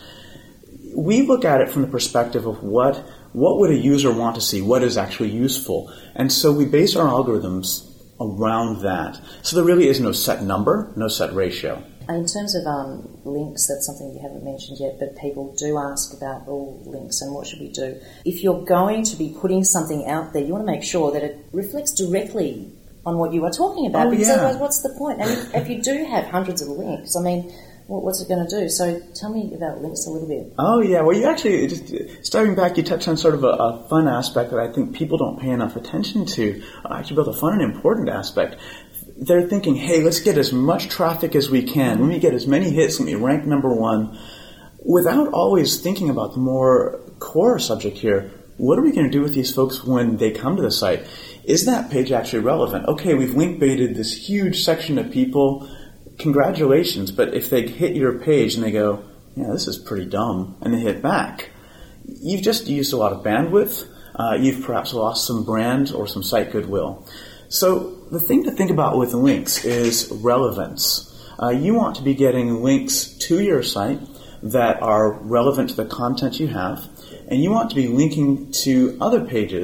We look at it from the perspective of what what would a user want to see, what is actually useful. And so we base our algorithms around that. So there really is no set number, no set ratio. In terms of um, links, that's something you haven't mentioned yet, but people do ask about all links and what should we do. If you're going to be putting something out there, you want to make sure that it reflects directly on what you are talking about, oh, because yeah. otherwise what's the point? And if, if you do have hundreds of links, I mean, what's it going to do? So tell me about links a little bit. Oh, yeah. Well, you actually, just stepping back, you touched on sort of a, a fun aspect that I think people don't pay enough attention to. Actually, both a fun and important aspect. They're thinking, hey, let's get as much traffic as we can. Let me get as many hits. Let me rank number one. Without always thinking about the more core subject here, what are we going to do with these folks when they come to the site? Is that page actually relevant? Okay, we've link baited this huge section of people. Congratulations. But if they hit your page and they go, yeah, this is pretty dumb, and they hit back, you've just used a lot of bandwidth. Uh, you've perhaps lost some brand or some site goodwill. So the thing to think about with links is relevance. Uh, you want to be getting links to your site that are relevant to the content you have, and you want to be linking to other pages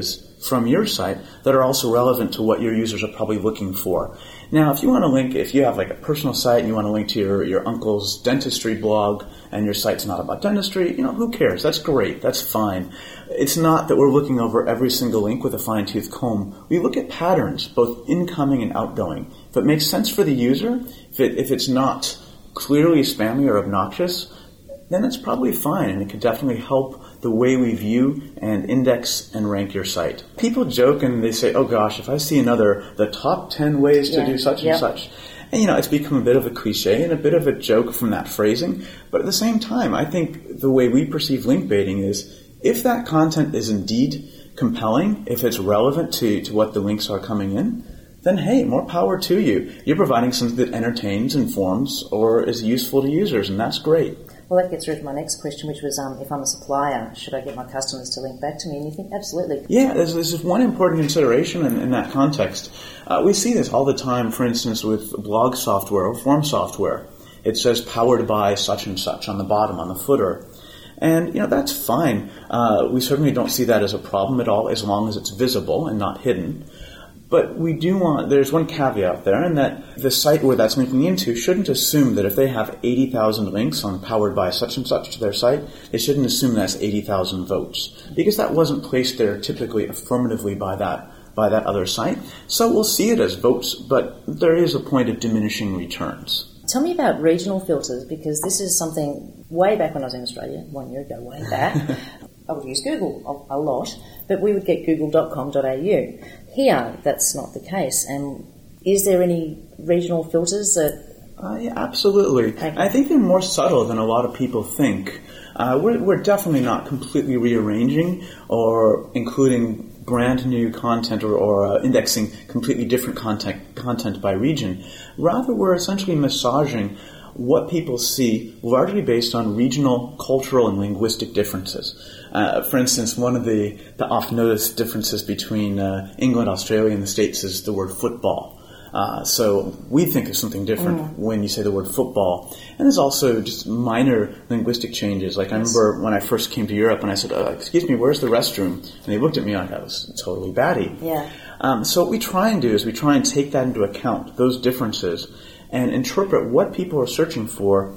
from your site that are also relevant to what your users are probably looking for. Now, if you want to link, if you have like a personal site and you want to link to your, your uncle's dentistry blog and your site's not about dentistry, you know, who cares? That's great. That's fine. It's not that we're looking over every single link with a fine-tooth comb. We look at patterns, both incoming and outgoing. If it makes sense for the user, if it, if it's not clearly spammy or obnoxious, then it's probably fine, and it could definitely help the way we view and index and rank your site. People joke and they say, oh gosh, if I see another, the top ten ways to yeah. do such and yep. such. And, you know, it's become a bit of a cliche and a bit of a joke from that phrasing. But at the same time, I think the way we perceive link baiting is if that content is indeed compelling, if it's relevant to, to what the links are coming in, then hey, more power to you. You're providing something that entertains, informs, or is useful to users, and that's great. Well, that gets rid of my next question, which was um, if I'm a supplier, should I get my customers to link back to me? And you think, absolutely. Yeah, there's, there's one important consideration in, in that context. Uh, we see this all the time, for instance, with blog software or form software. It says powered by such and such on the bottom, on the footer. And, you know, that's fine. Uh, we certainly don't see that as a problem at all as long as it's visible and not hidden. But we do want, there's one caveat there, in that the site where that's linking into shouldn't assume that if they have eighty thousand links on powered by such and such to their site, they shouldn't assume that's eighty thousand votes. Because that wasn't placed there typically affirmatively by that by that other site. So we'll see it as votes, but there is a point of diminishing returns. Tell me about regional filters, because this is something way back when I was in Australia, one year ago, way back. I would use Google a, a lot, but we would get google dot com dot a u. Here, that's not the case. And is there any regional filters that... Uh, yeah, absolutely. Okay. I think they're more subtle than a lot of people think. Uh, we're, we're definitely not completely rearranging or including brand new content or, or uh, indexing completely different content, content by region. Rather, we're essentially massaging what people see largely based on regional, cultural, and linguistic differences. Uh, for instance, one of the, the oft-noticed differences between uh, England, Australia, and the States is the word football. Uh, so we think of something different mm. when you say the word football. And there's also just minor linguistic changes. Like I remember when I first came to Europe and I said, uh, excuse me, where's the restroom? And they looked at me like I was totally batty. Yeah. Um, so what we try and do is we try and take that into account, those differences, and interpret what people are searching for,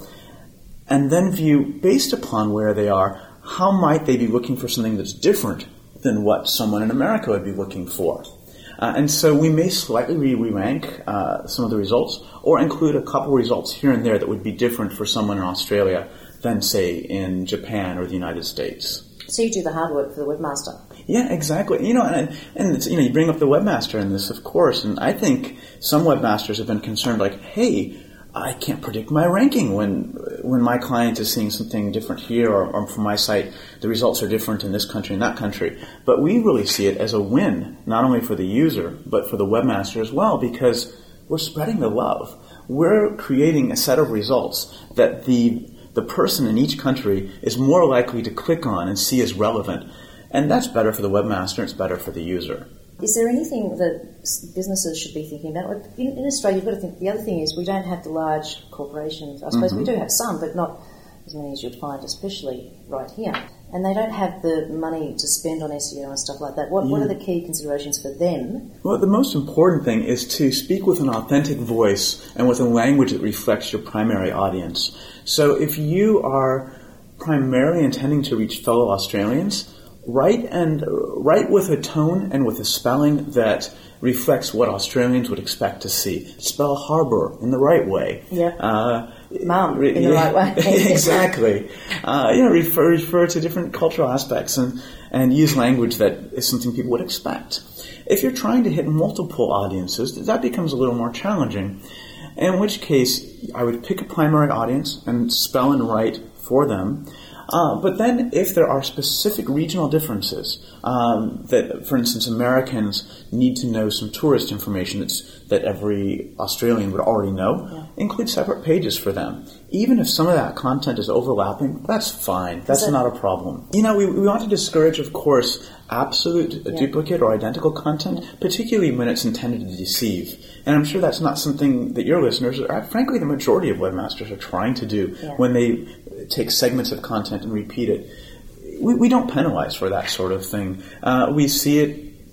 and then view, based upon where they are, how might they be looking for something that's different than what someone in America would be looking for. Uh, and so we may slightly re-rank uh, some of the results, or include a couple results here and there that would be different for someone in Australia than, say, in Japan or the United States. So you do the hard work for the webmaster. Yeah, exactly. You know, and and it's, you know, you bring up the webmaster in this, of course, and I think some webmasters have been concerned, like, hey, I can't predict my ranking when when my client is seeing something different here, or, or for my site, the results are different in this country and that country. But we really see it as a win, not only for the user, but for the webmaster as well, because we're spreading the love. We're creating a set of results that the the person in each country is more likely to click on and see as relevant. And that's better for the webmaster, it's better for the user. Is there anything that businesses should be thinking about? Like in, in Australia, you've got to think, the other thing is we don't have the large corporations. I suppose mm-hmm. we do have some, but not as many as you'd find, especially right here. And they don't have the money to spend on S E O and stuff like that. What, yeah. what are the key considerations for them? Well, the most important thing is to speak with an authentic voice and with a language that reflects your primary audience. So if you are primarily intending to reach fellow Australians, write and write with a tone and with a spelling that reflects what Australians would expect to see. Spell harbour in the right way. Yeah. Uh, Mum re- in the right way. Exactly. Uh, you know, refer refer to different cultural aspects and and use language that is something people would expect. If you're trying to hit multiple audiences, that becomes a little more challenging. In which case, I would pick a primary audience and spell and write for them. Uh, but then if there are specific regional differences, um, that, for instance, Americans need to know some tourist information that's, that every Australian would already know, yeah. include separate pages for them. Even if some of that content is overlapping, that's fine. That's that, not a problem. You know, we, we want to discourage, of course, absolute yeah. duplicate or identical content, particularly when it's intended to deceive. And I'm sure that's not something that your listeners, or frankly the majority of webmasters, are trying to do yeah. when they take segments of content and repeat it. We, we don't penalize for that sort of thing. Uh, we see it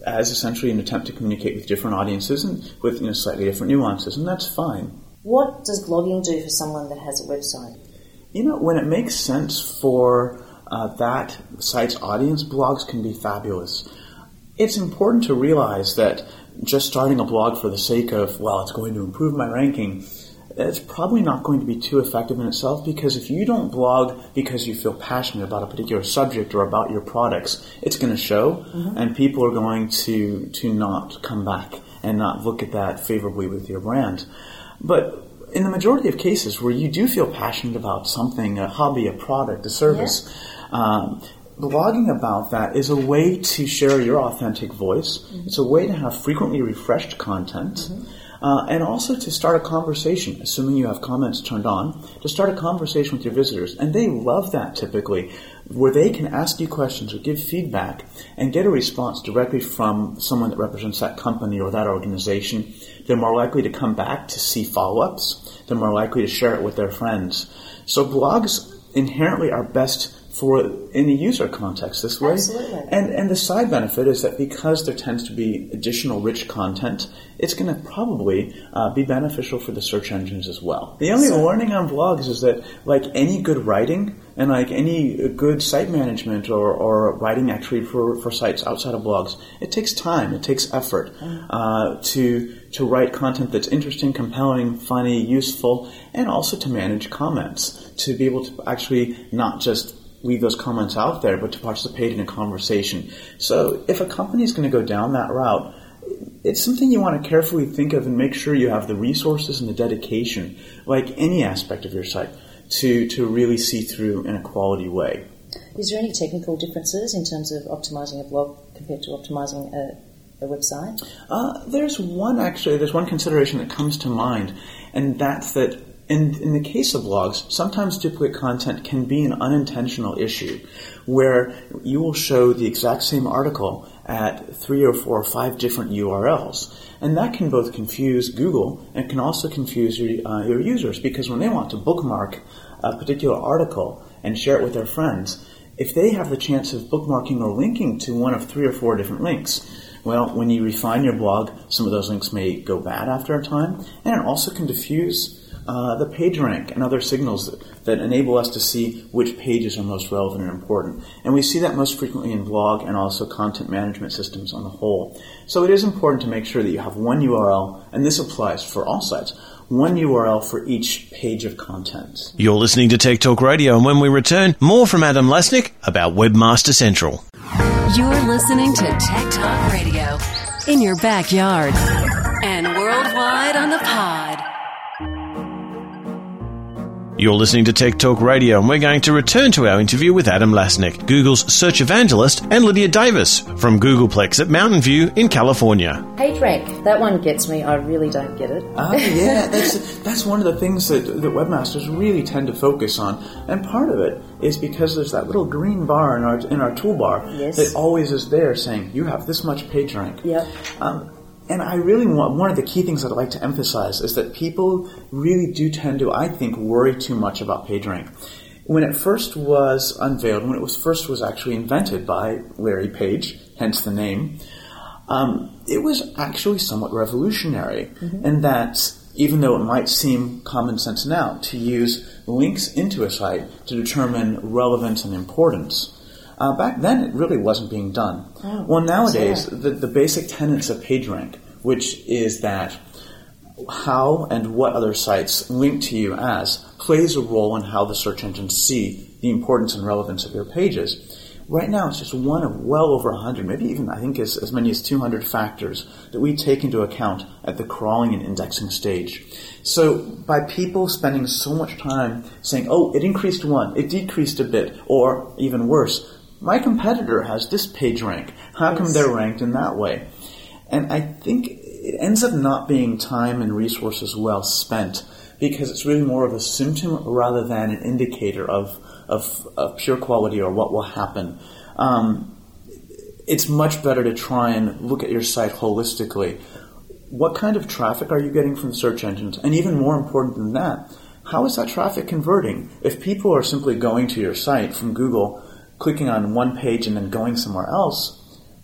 as essentially an attempt to communicate with different audiences and with, you know, slightly different nuances, and that's fine. What does blogging do for someone that has a website? You know, when it makes sense for uh, that site's audience, blogs can be fabulous. It's important to realize that just starting a blog for the sake of, well, it's going to improve my ranking, it's probably not going to be too effective in itself, because if you don't blog because you feel passionate about a particular subject or about your products, it's going to show, mm-hmm. and people are going to to not come back and not look at that favorably with your brand. But in the majority of cases where you do feel passionate about something, a hobby, a product, a service, yeah. um, blogging about that is a way to share your authentic voice. Mm-hmm. It's a way to have frequently refreshed content. Mm-hmm. Uh, and also to start a conversation, assuming you have comments turned on, to start a conversation with your visitors. And they love that typically, where they can ask you questions or give feedback and get a response directly from someone that represents that company or that organization. They're more likely to come back to see follow-ups. They're more likely to share it with their friends. So blogs inherently are best for in a user context this way. Absolutely. And and the side benefit is that because there tends to be additional rich content, it's going to probably uh, be beneficial for the search engines as well. The only so, learning on blogs is that, like any good writing and like any good site management or, or writing actually for, for sites outside of blogs, it takes time, it takes effort uh, to to write content that's interesting, compelling, funny, useful, and also to manage comments, to be able to actually not just leave those comments out there, but to participate in a conversation. So if a company is going to go down that route, it's something you want to carefully think of and make sure you have the resources and the dedication, like any aspect of your site, to, to really see through in a quality way. Is there any technical differences in terms of optimizing a blog compared to optimizing a, a website? Uh, there's one, actually, there's one consideration that comes to mind, and that's that In, in the case of blogs, sometimes duplicate content can be an unintentional issue where you will show the exact same article at three or four or five different U R Ls. And that can both confuse Google and can also confuse your, uh, your users, because when they want to bookmark a particular article and share it with their friends, if they have the chance of bookmarking or linking to one of three or four different links, well, when you refine your blog, some of those links may go bad after a time, and it also can diffuse Uh, the page rank and other signals that, that enable us to see which pages are most relevant and important. And we see that most frequently in blog and also content management systems on the whole. So it is important to make sure that you have one U R L, and this applies for all sites, one U R L for each page of content. You're listening to Tech Talk Radio, and when we return, more from Adam Lasnik about Webmaster Central. You're listening to Tech Talk Radio in your backyard and worldwide on the pod. You're listening to Tech Talk Radio, and we're going to return to our interview with Adam Lasnik, Google's search evangelist, and Lydia Davis from Googleplex at Mountain View in California. PageRank, that one gets me. I really don't get it. Ah, yeah, that's that's one of the things that, that webmasters really tend to focus on, and part of it is because there's that little green bar in our in our toolbar yes. that always is there saying you have this much PageRank. Yeah. Um, And I really want, one of the key things I'd like to emphasize is that people really do tend to, I think, worry too much about PageRank. When it first was unveiled, when it was first was actually invented by Larry Page, hence the name, um, it was actually somewhat revolutionary mm-hmm. in that, even though it might seem common sense now to use links into a site to determine relevance and importance, Uh, back then, it really wasn't being done. Oh, well, nowadays, sorry. the, the basic tenets of PageRank, which is that how and what other sites link to you as, plays a role in how the search engines see the importance and relevance of your pages. Right now, it's just one of well over one hundred, maybe even I think as, as many as two hundred factors that we take into account at the crawling and indexing stage. So by people spending so much time saying, oh, it increased one, it decreased a bit, or even worse, my competitor has this page rank. How come they're ranked in that way? And I think it ends up not being time and resources well spent because it's really more of a symptom rather than an indicator of, of, of pure quality or what will happen. Um, it's much better to try and look at your site holistically. What kind of traffic are you getting from search engines? And even more important than that, how is that traffic converting? If people are simply going to your site from Google, clicking on one page and then going somewhere else,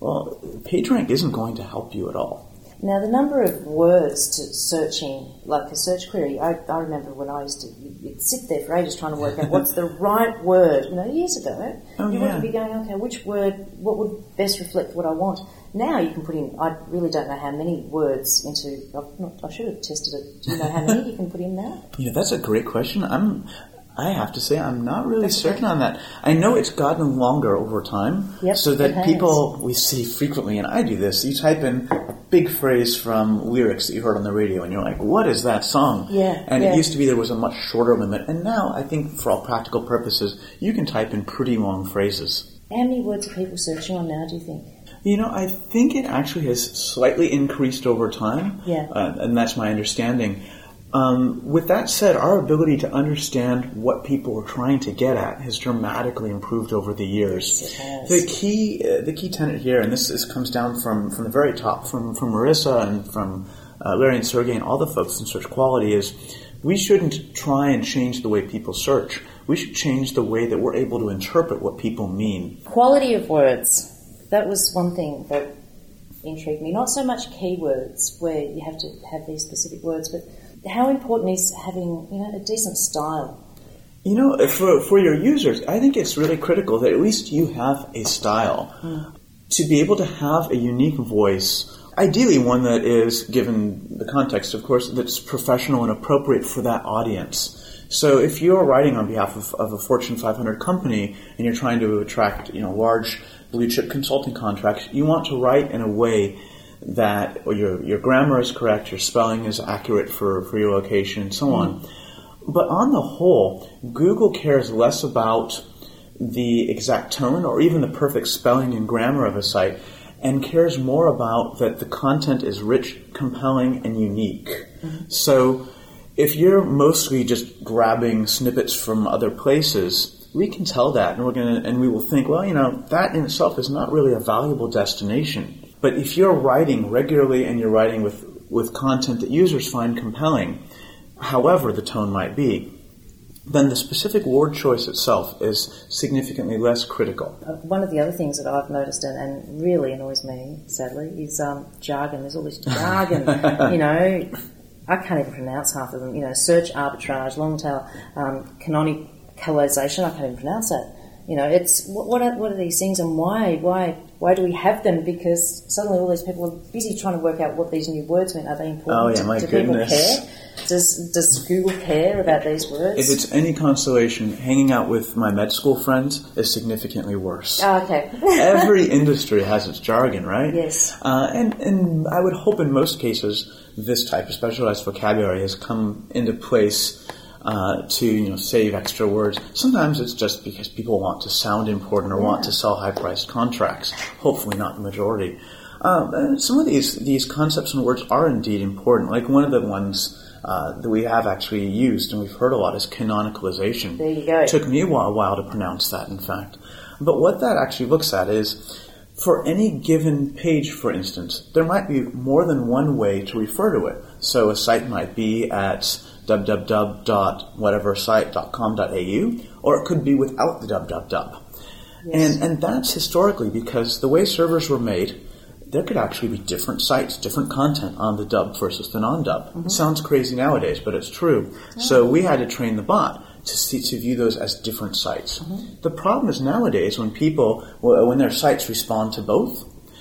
well, PageRank isn't going to help you at all. Now, the number of words to searching, like a search query, I, I remember when I used to you'd sit there for ages trying to work out what's the right word. You know, years ago, oh, you yeah. would be going, okay, which word, what would best reflect what I want? Now you can put in, I really don't know how many words into, I've not, I should have tested it. Do you know how many you can put in now? You know, that's a great question. I'm... I have to say I'm not really That's certain okay. on that. I know it's gotten longer over time, yep, so that people, we see frequently, and I do this, you type in a big phrase from lyrics that you heard on the radio, and you're like, what is that song? Yeah, and yeah. it used to be there was a much shorter limit, and now I think for all practical purposes, you can type in pretty long phrases. How many words are people searching on now, do you think? You know, I think it actually has slightly increased over time, yeah. uh, and that's my understanding. Um, with that said, our ability to understand what people are trying to get at has dramatically improved over the years. Yes, it has. The key, uh, the key tenet here, and this, this comes down from, from the very top, from, from Marissa and from uh, Larry and Sergey and all the folks in search quality, is we shouldn't try and change the way people search. We should change the way that we're able to interpret what people mean. Quality of words. That was one thing that intrigued me. Not so much keywords, where you have to have these specific words, but how important is having, you know, a decent style? You know, for for your users, I think it's really critical that at least you have a style. Mm. To be able to have a unique voice, ideally one that is, given the context, of course, that's professional and appropriate for that audience. So if you're writing on behalf of, of a Fortune five hundred company and you're trying to attract, you know, large blue chip consulting contracts, you want to write in a way that or your your grammar is correct, your spelling is accurate for, for your location, and so mm. on. But on the whole, Google cares less about the exact tone or even the perfect spelling and grammar of a site, and cares more about that the content is rich, compelling, and unique. Mm-hmm. So if you're mostly just grabbing snippets from other places, we can tell that, and we're gonna and we will think, well, you know, that in itself is not really a valuable destination. But if you're writing regularly and you're writing with, with content that users find compelling, however the tone might be, then the specific word choice itself is significantly less critical. Uh, one of the other things that I've noticed and, and really annoys me, sadly, is um, jargon. There's all this jargon, you know. I can't even pronounce half of them. You know, search arbitrage, long tail, um, canonicalization. I can't even pronounce that. You know, it's what, what are what are these things, and why why why do we have them? Because suddenly all these people are busy trying to work out what these new words mean. Are they important? Oh yeah, my do goodness. people care? Does does Google care about these words? If it's any consolation, hanging out with my med school friends is significantly worse. Oh, okay. Every industry has its jargon, right? Yes. Uh, and and I would hope in most cases this type of specialized vocabulary has come into place Uh, to you know save extra words. Sometimes it's just because people want to sound important or yeah. want to sell high-priced contracts. Hopefully not the majority. Um, and some of these these concepts and words are indeed important. Like one of the ones uh, that we have actually used and we've heard a lot is canonicalization. There you go. It took me a while, a while to pronounce that, in fact. But what that actually looks at is, for any given page, for instance, there might be more than one way to refer to it. So a site might be at w w w dot whatever site dot com dot a u, or it could be without the www. Yes. And and that's historically because the way servers were made, there could actually be different sites, different content on the dub versus the non-dub. Mm-hmm. It sounds crazy nowadays, but it's true. Oh. So we had to train the bot to see, to view those as different sites. Mm-hmm. The problem is nowadays when people, when their sites respond to both,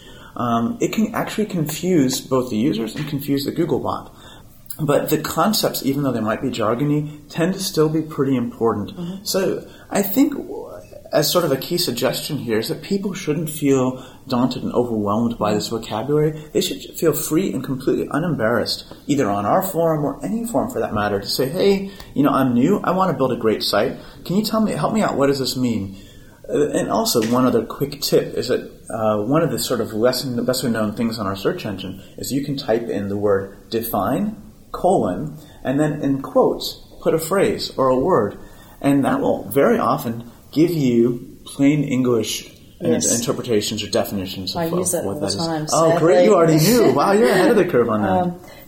um, it can actually confuse both the users and confuse the Google bot. But the concepts, even though they might be jargony, tend to still be pretty important. Mm-hmm. So I think as sort of a key suggestion here is that people shouldn't feel daunted and overwhelmed by this vocabulary. They should feel free and completely unembarrassed, either on our forum or any forum for that matter, to say, hey, you know, I'm new, I want to build a great site. Can you tell me, help me out, what does this mean? Uh, and also, one other quick tip is that uh, one of the sort of lesser, lesser known things on our search engine is you can type in the word define, colon, and then in quotes, put a phrase or a word. And that will very often give you plain English yes. interpretations or definitions of, I use of it what all that the time, is. Oh, sadly. great, you already knew. Wow, you're ahead of the curve on that. Um,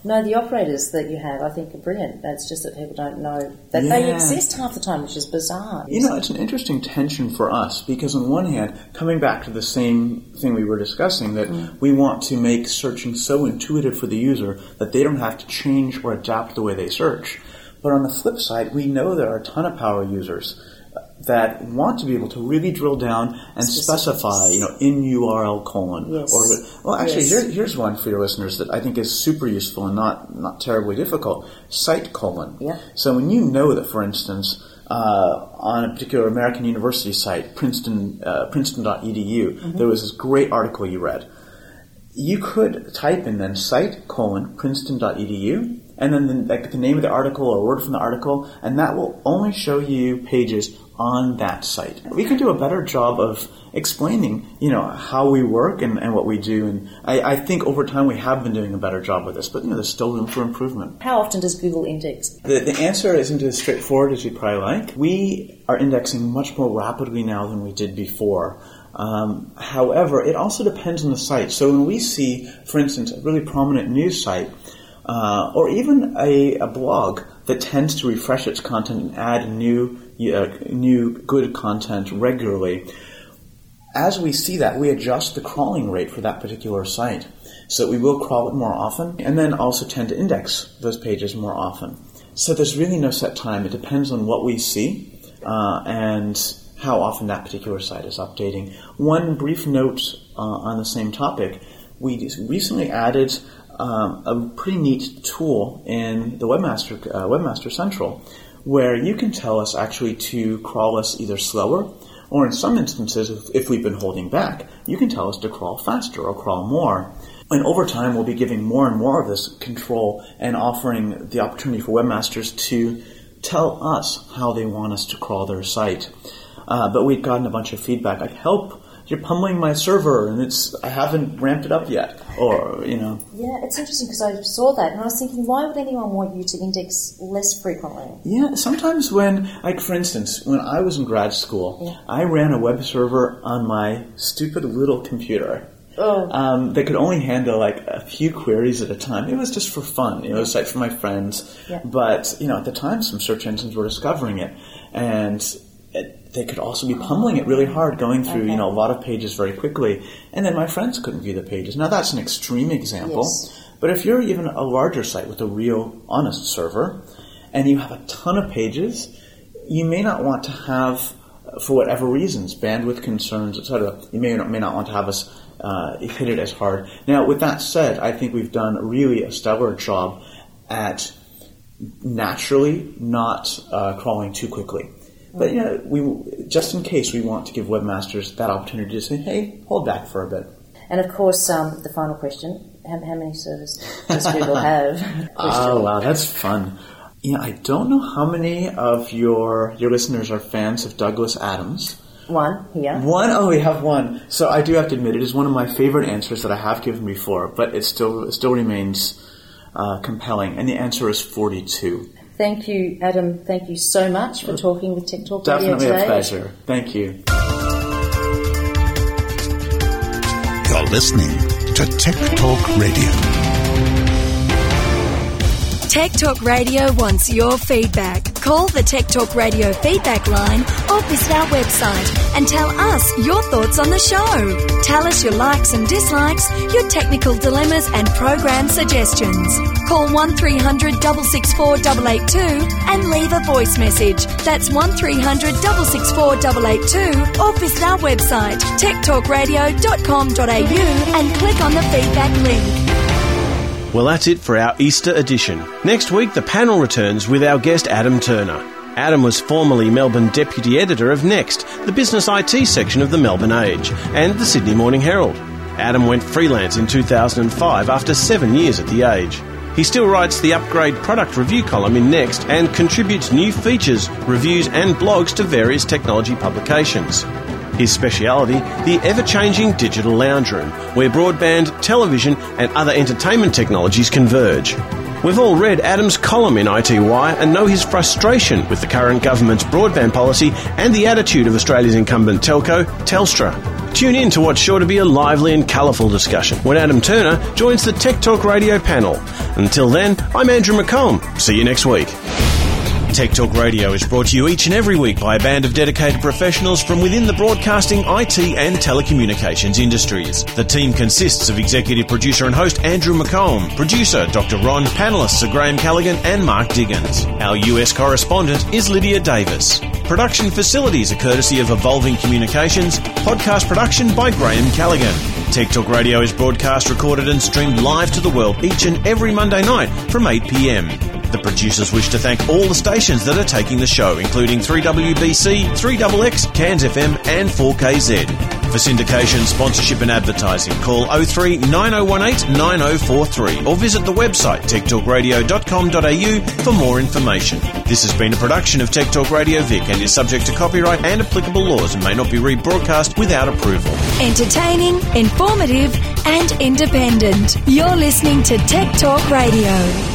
No, the operators that you have, I think, are brilliant. It's just that people don't know that Yeah. they exist half the time, which is bizarre. You know, it's an interesting tension for us because on one hand, coming back to the same thing we were discussing, that Mm. we want to make searching so intuitive for the user that they don't have to change or adapt the way they search. But on the flip side, we know there are a ton of power users that want to be able to really drill down and specify, you know, in U R L colon. Yes. Or, well, actually, Yes. here, here's one for your listeners that I think is super useful and not, not terribly difficult. Site colon. Yeah. So when you know that, for instance, uh, on a particular American university site, Princeton, uh, Princeton dot e d u, Mm-hmm. there was this great article you read. You could type in then site colon Princeton dot e d u, and then the, like the name of the article or a word from the article, and that will only show you pages on that site. We can do a better job of explaining, you know, how we work and, and what we do, and I, I think over time we have been doing a better job with this, but you know, there's still room for improvement. How often does Google index? The, the answer isn't as straightforward as you'd probably like. We are indexing much more rapidly now than we did before. Um, however, it also depends on the site. So when we see, for instance, a really prominent news site, uh, or even a, a blog that tends to refresh its content and add new, uh, new good content regularly, as we see that, we adjust the crawling rate for that particular site. So we will crawl it more often, and then also tend to index those pages more often. So there's really no set time. It depends on what we see, uh, and how often that particular site is updating. One brief note uh, on the same topic, we recently added um, a pretty neat tool in the Webmaster, uh, Webmaster Central where you can tell us actually to crawl us either slower, or in some instances, if, if we've been holding back, you can tell us to crawl faster or crawl more. And over time, we'll be giving more and more of this control and offering the opportunity for webmasters to tell us how they want us to crawl their site. Uh, but we've gotten a bunch of feedback like, help, you're pummeling my server and it's I haven't ramped it up yet. Or, you know. Yeah, it's interesting because I saw that and I was thinking, why would anyone want you to index less frequently? Yeah, sometimes when, like for instance, when I was in grad school, Yeah. I ran a web server on my stupid little computer. Oh. Um, that could only handle like a few queries at a time. It was just for fun. You know, it was like for my friends. Yeah. But, you know, at the time some search engines were discovering it. And it, they could also be pummeling it really hard, going through, Okay. you know, a lot of pages very quickly. And then my friends couldn't view the pages. Now that's an extreme example. Yes. But if you're even a larger site with a real honest server and you have a ton of pages, you may not want to have, for whatever reasons, bandwidth concerns, et cetera, you may or may not want to have us uh, hit it as hard. Now, with that said, I think we've done really a stellar job at naturally not uh, crawling too quickly. But you know, we just in case we want to give webmasters that opportunity to say, "Hey, hold back for a bit." And of course, um, the final question, how, how many servers does Google have? Oh, wow, that's fun. Yeah, I don't know how many of your your listeners are fans of Douglas Adams. One, here. One? Oh, we have one. So I do have to admit, it is one of my favorite answers that I have given before, but it still it still remains uh, compelling. And the answer is forty-two. Thank you, Adam. Thank you so much for talking with Tech Talk Radio Definitely today. a pleasure. Thank you. You're listening to Tech Talk Radio. Tech Talk Radio wants your feedback. Call the Tech Talk Radio feedback line or visit our website and tell us your thoughts on the show. Tell us your likes and dislikes, your technical dilemmas and program suggestions. Call one three hundred six six four eight eight two and leave a voice message. That's one three hundred six six four eight eight two or visit our website tech talk radio dot com dot a u and click on the feedback link. Well, that's it for our Easter edition. Next week, the panel returns with our guest Adam Turner. Adam was formerly Melbourne Deputy Editor of Next, the business I T section of the Melbourne Age, and the Sydney Morning Herald. Adam went freelance in two thousand five after seven years at the Age. He still writes the Upgrade product review column in Next and contributes new features, reviews and blogs to various technology publications. His speciality, the ever-changing digital lounge room, where broadband, television and other entertainment technologies converge. We've all read Adam's column in I T Wire and know his frustration with the current government's broadband policy and the attitude of Australia's incumbent telco, Telstra. Tune in to what's sure to be a lively and colourful discussion when Adam Turner joins the Tech Talk Radio panel. Until then, I'm Andrew McComb. See you next week. Tech Talk Radio is brought to you each and every week by a band of dedicated professionals from within the broadcasting, I T and telecommunications industries. The team consists of executive producer and host Andrew McComb, producer Doctor Ron, panellists Sir Graham Callaghan and Mark Diggins. Our U S correspondent is Lydia Davis. Production facilities are courtesy of Evolving Communications. Podcast production by Graham Callaghan. Tech Talk Radio is broadcast, recorded and streamed live to the world each and every Monday night from eight p m. The producers wish to thank all the stations that are taking the show, including three W B C, three X X, Cairns F M and four K Z. For syndication, sponsorship and advertising, call oh three nine oh one eight nine oh four three or visit the website tech talk radio dot com dot a u for more information. This has been a production of Tech Talk Radio Vic and is subject to copyright and applicable laws and may not be rebroadcast without approval. Entertaining, informative and independent. You're listening to Tech Talk Radio.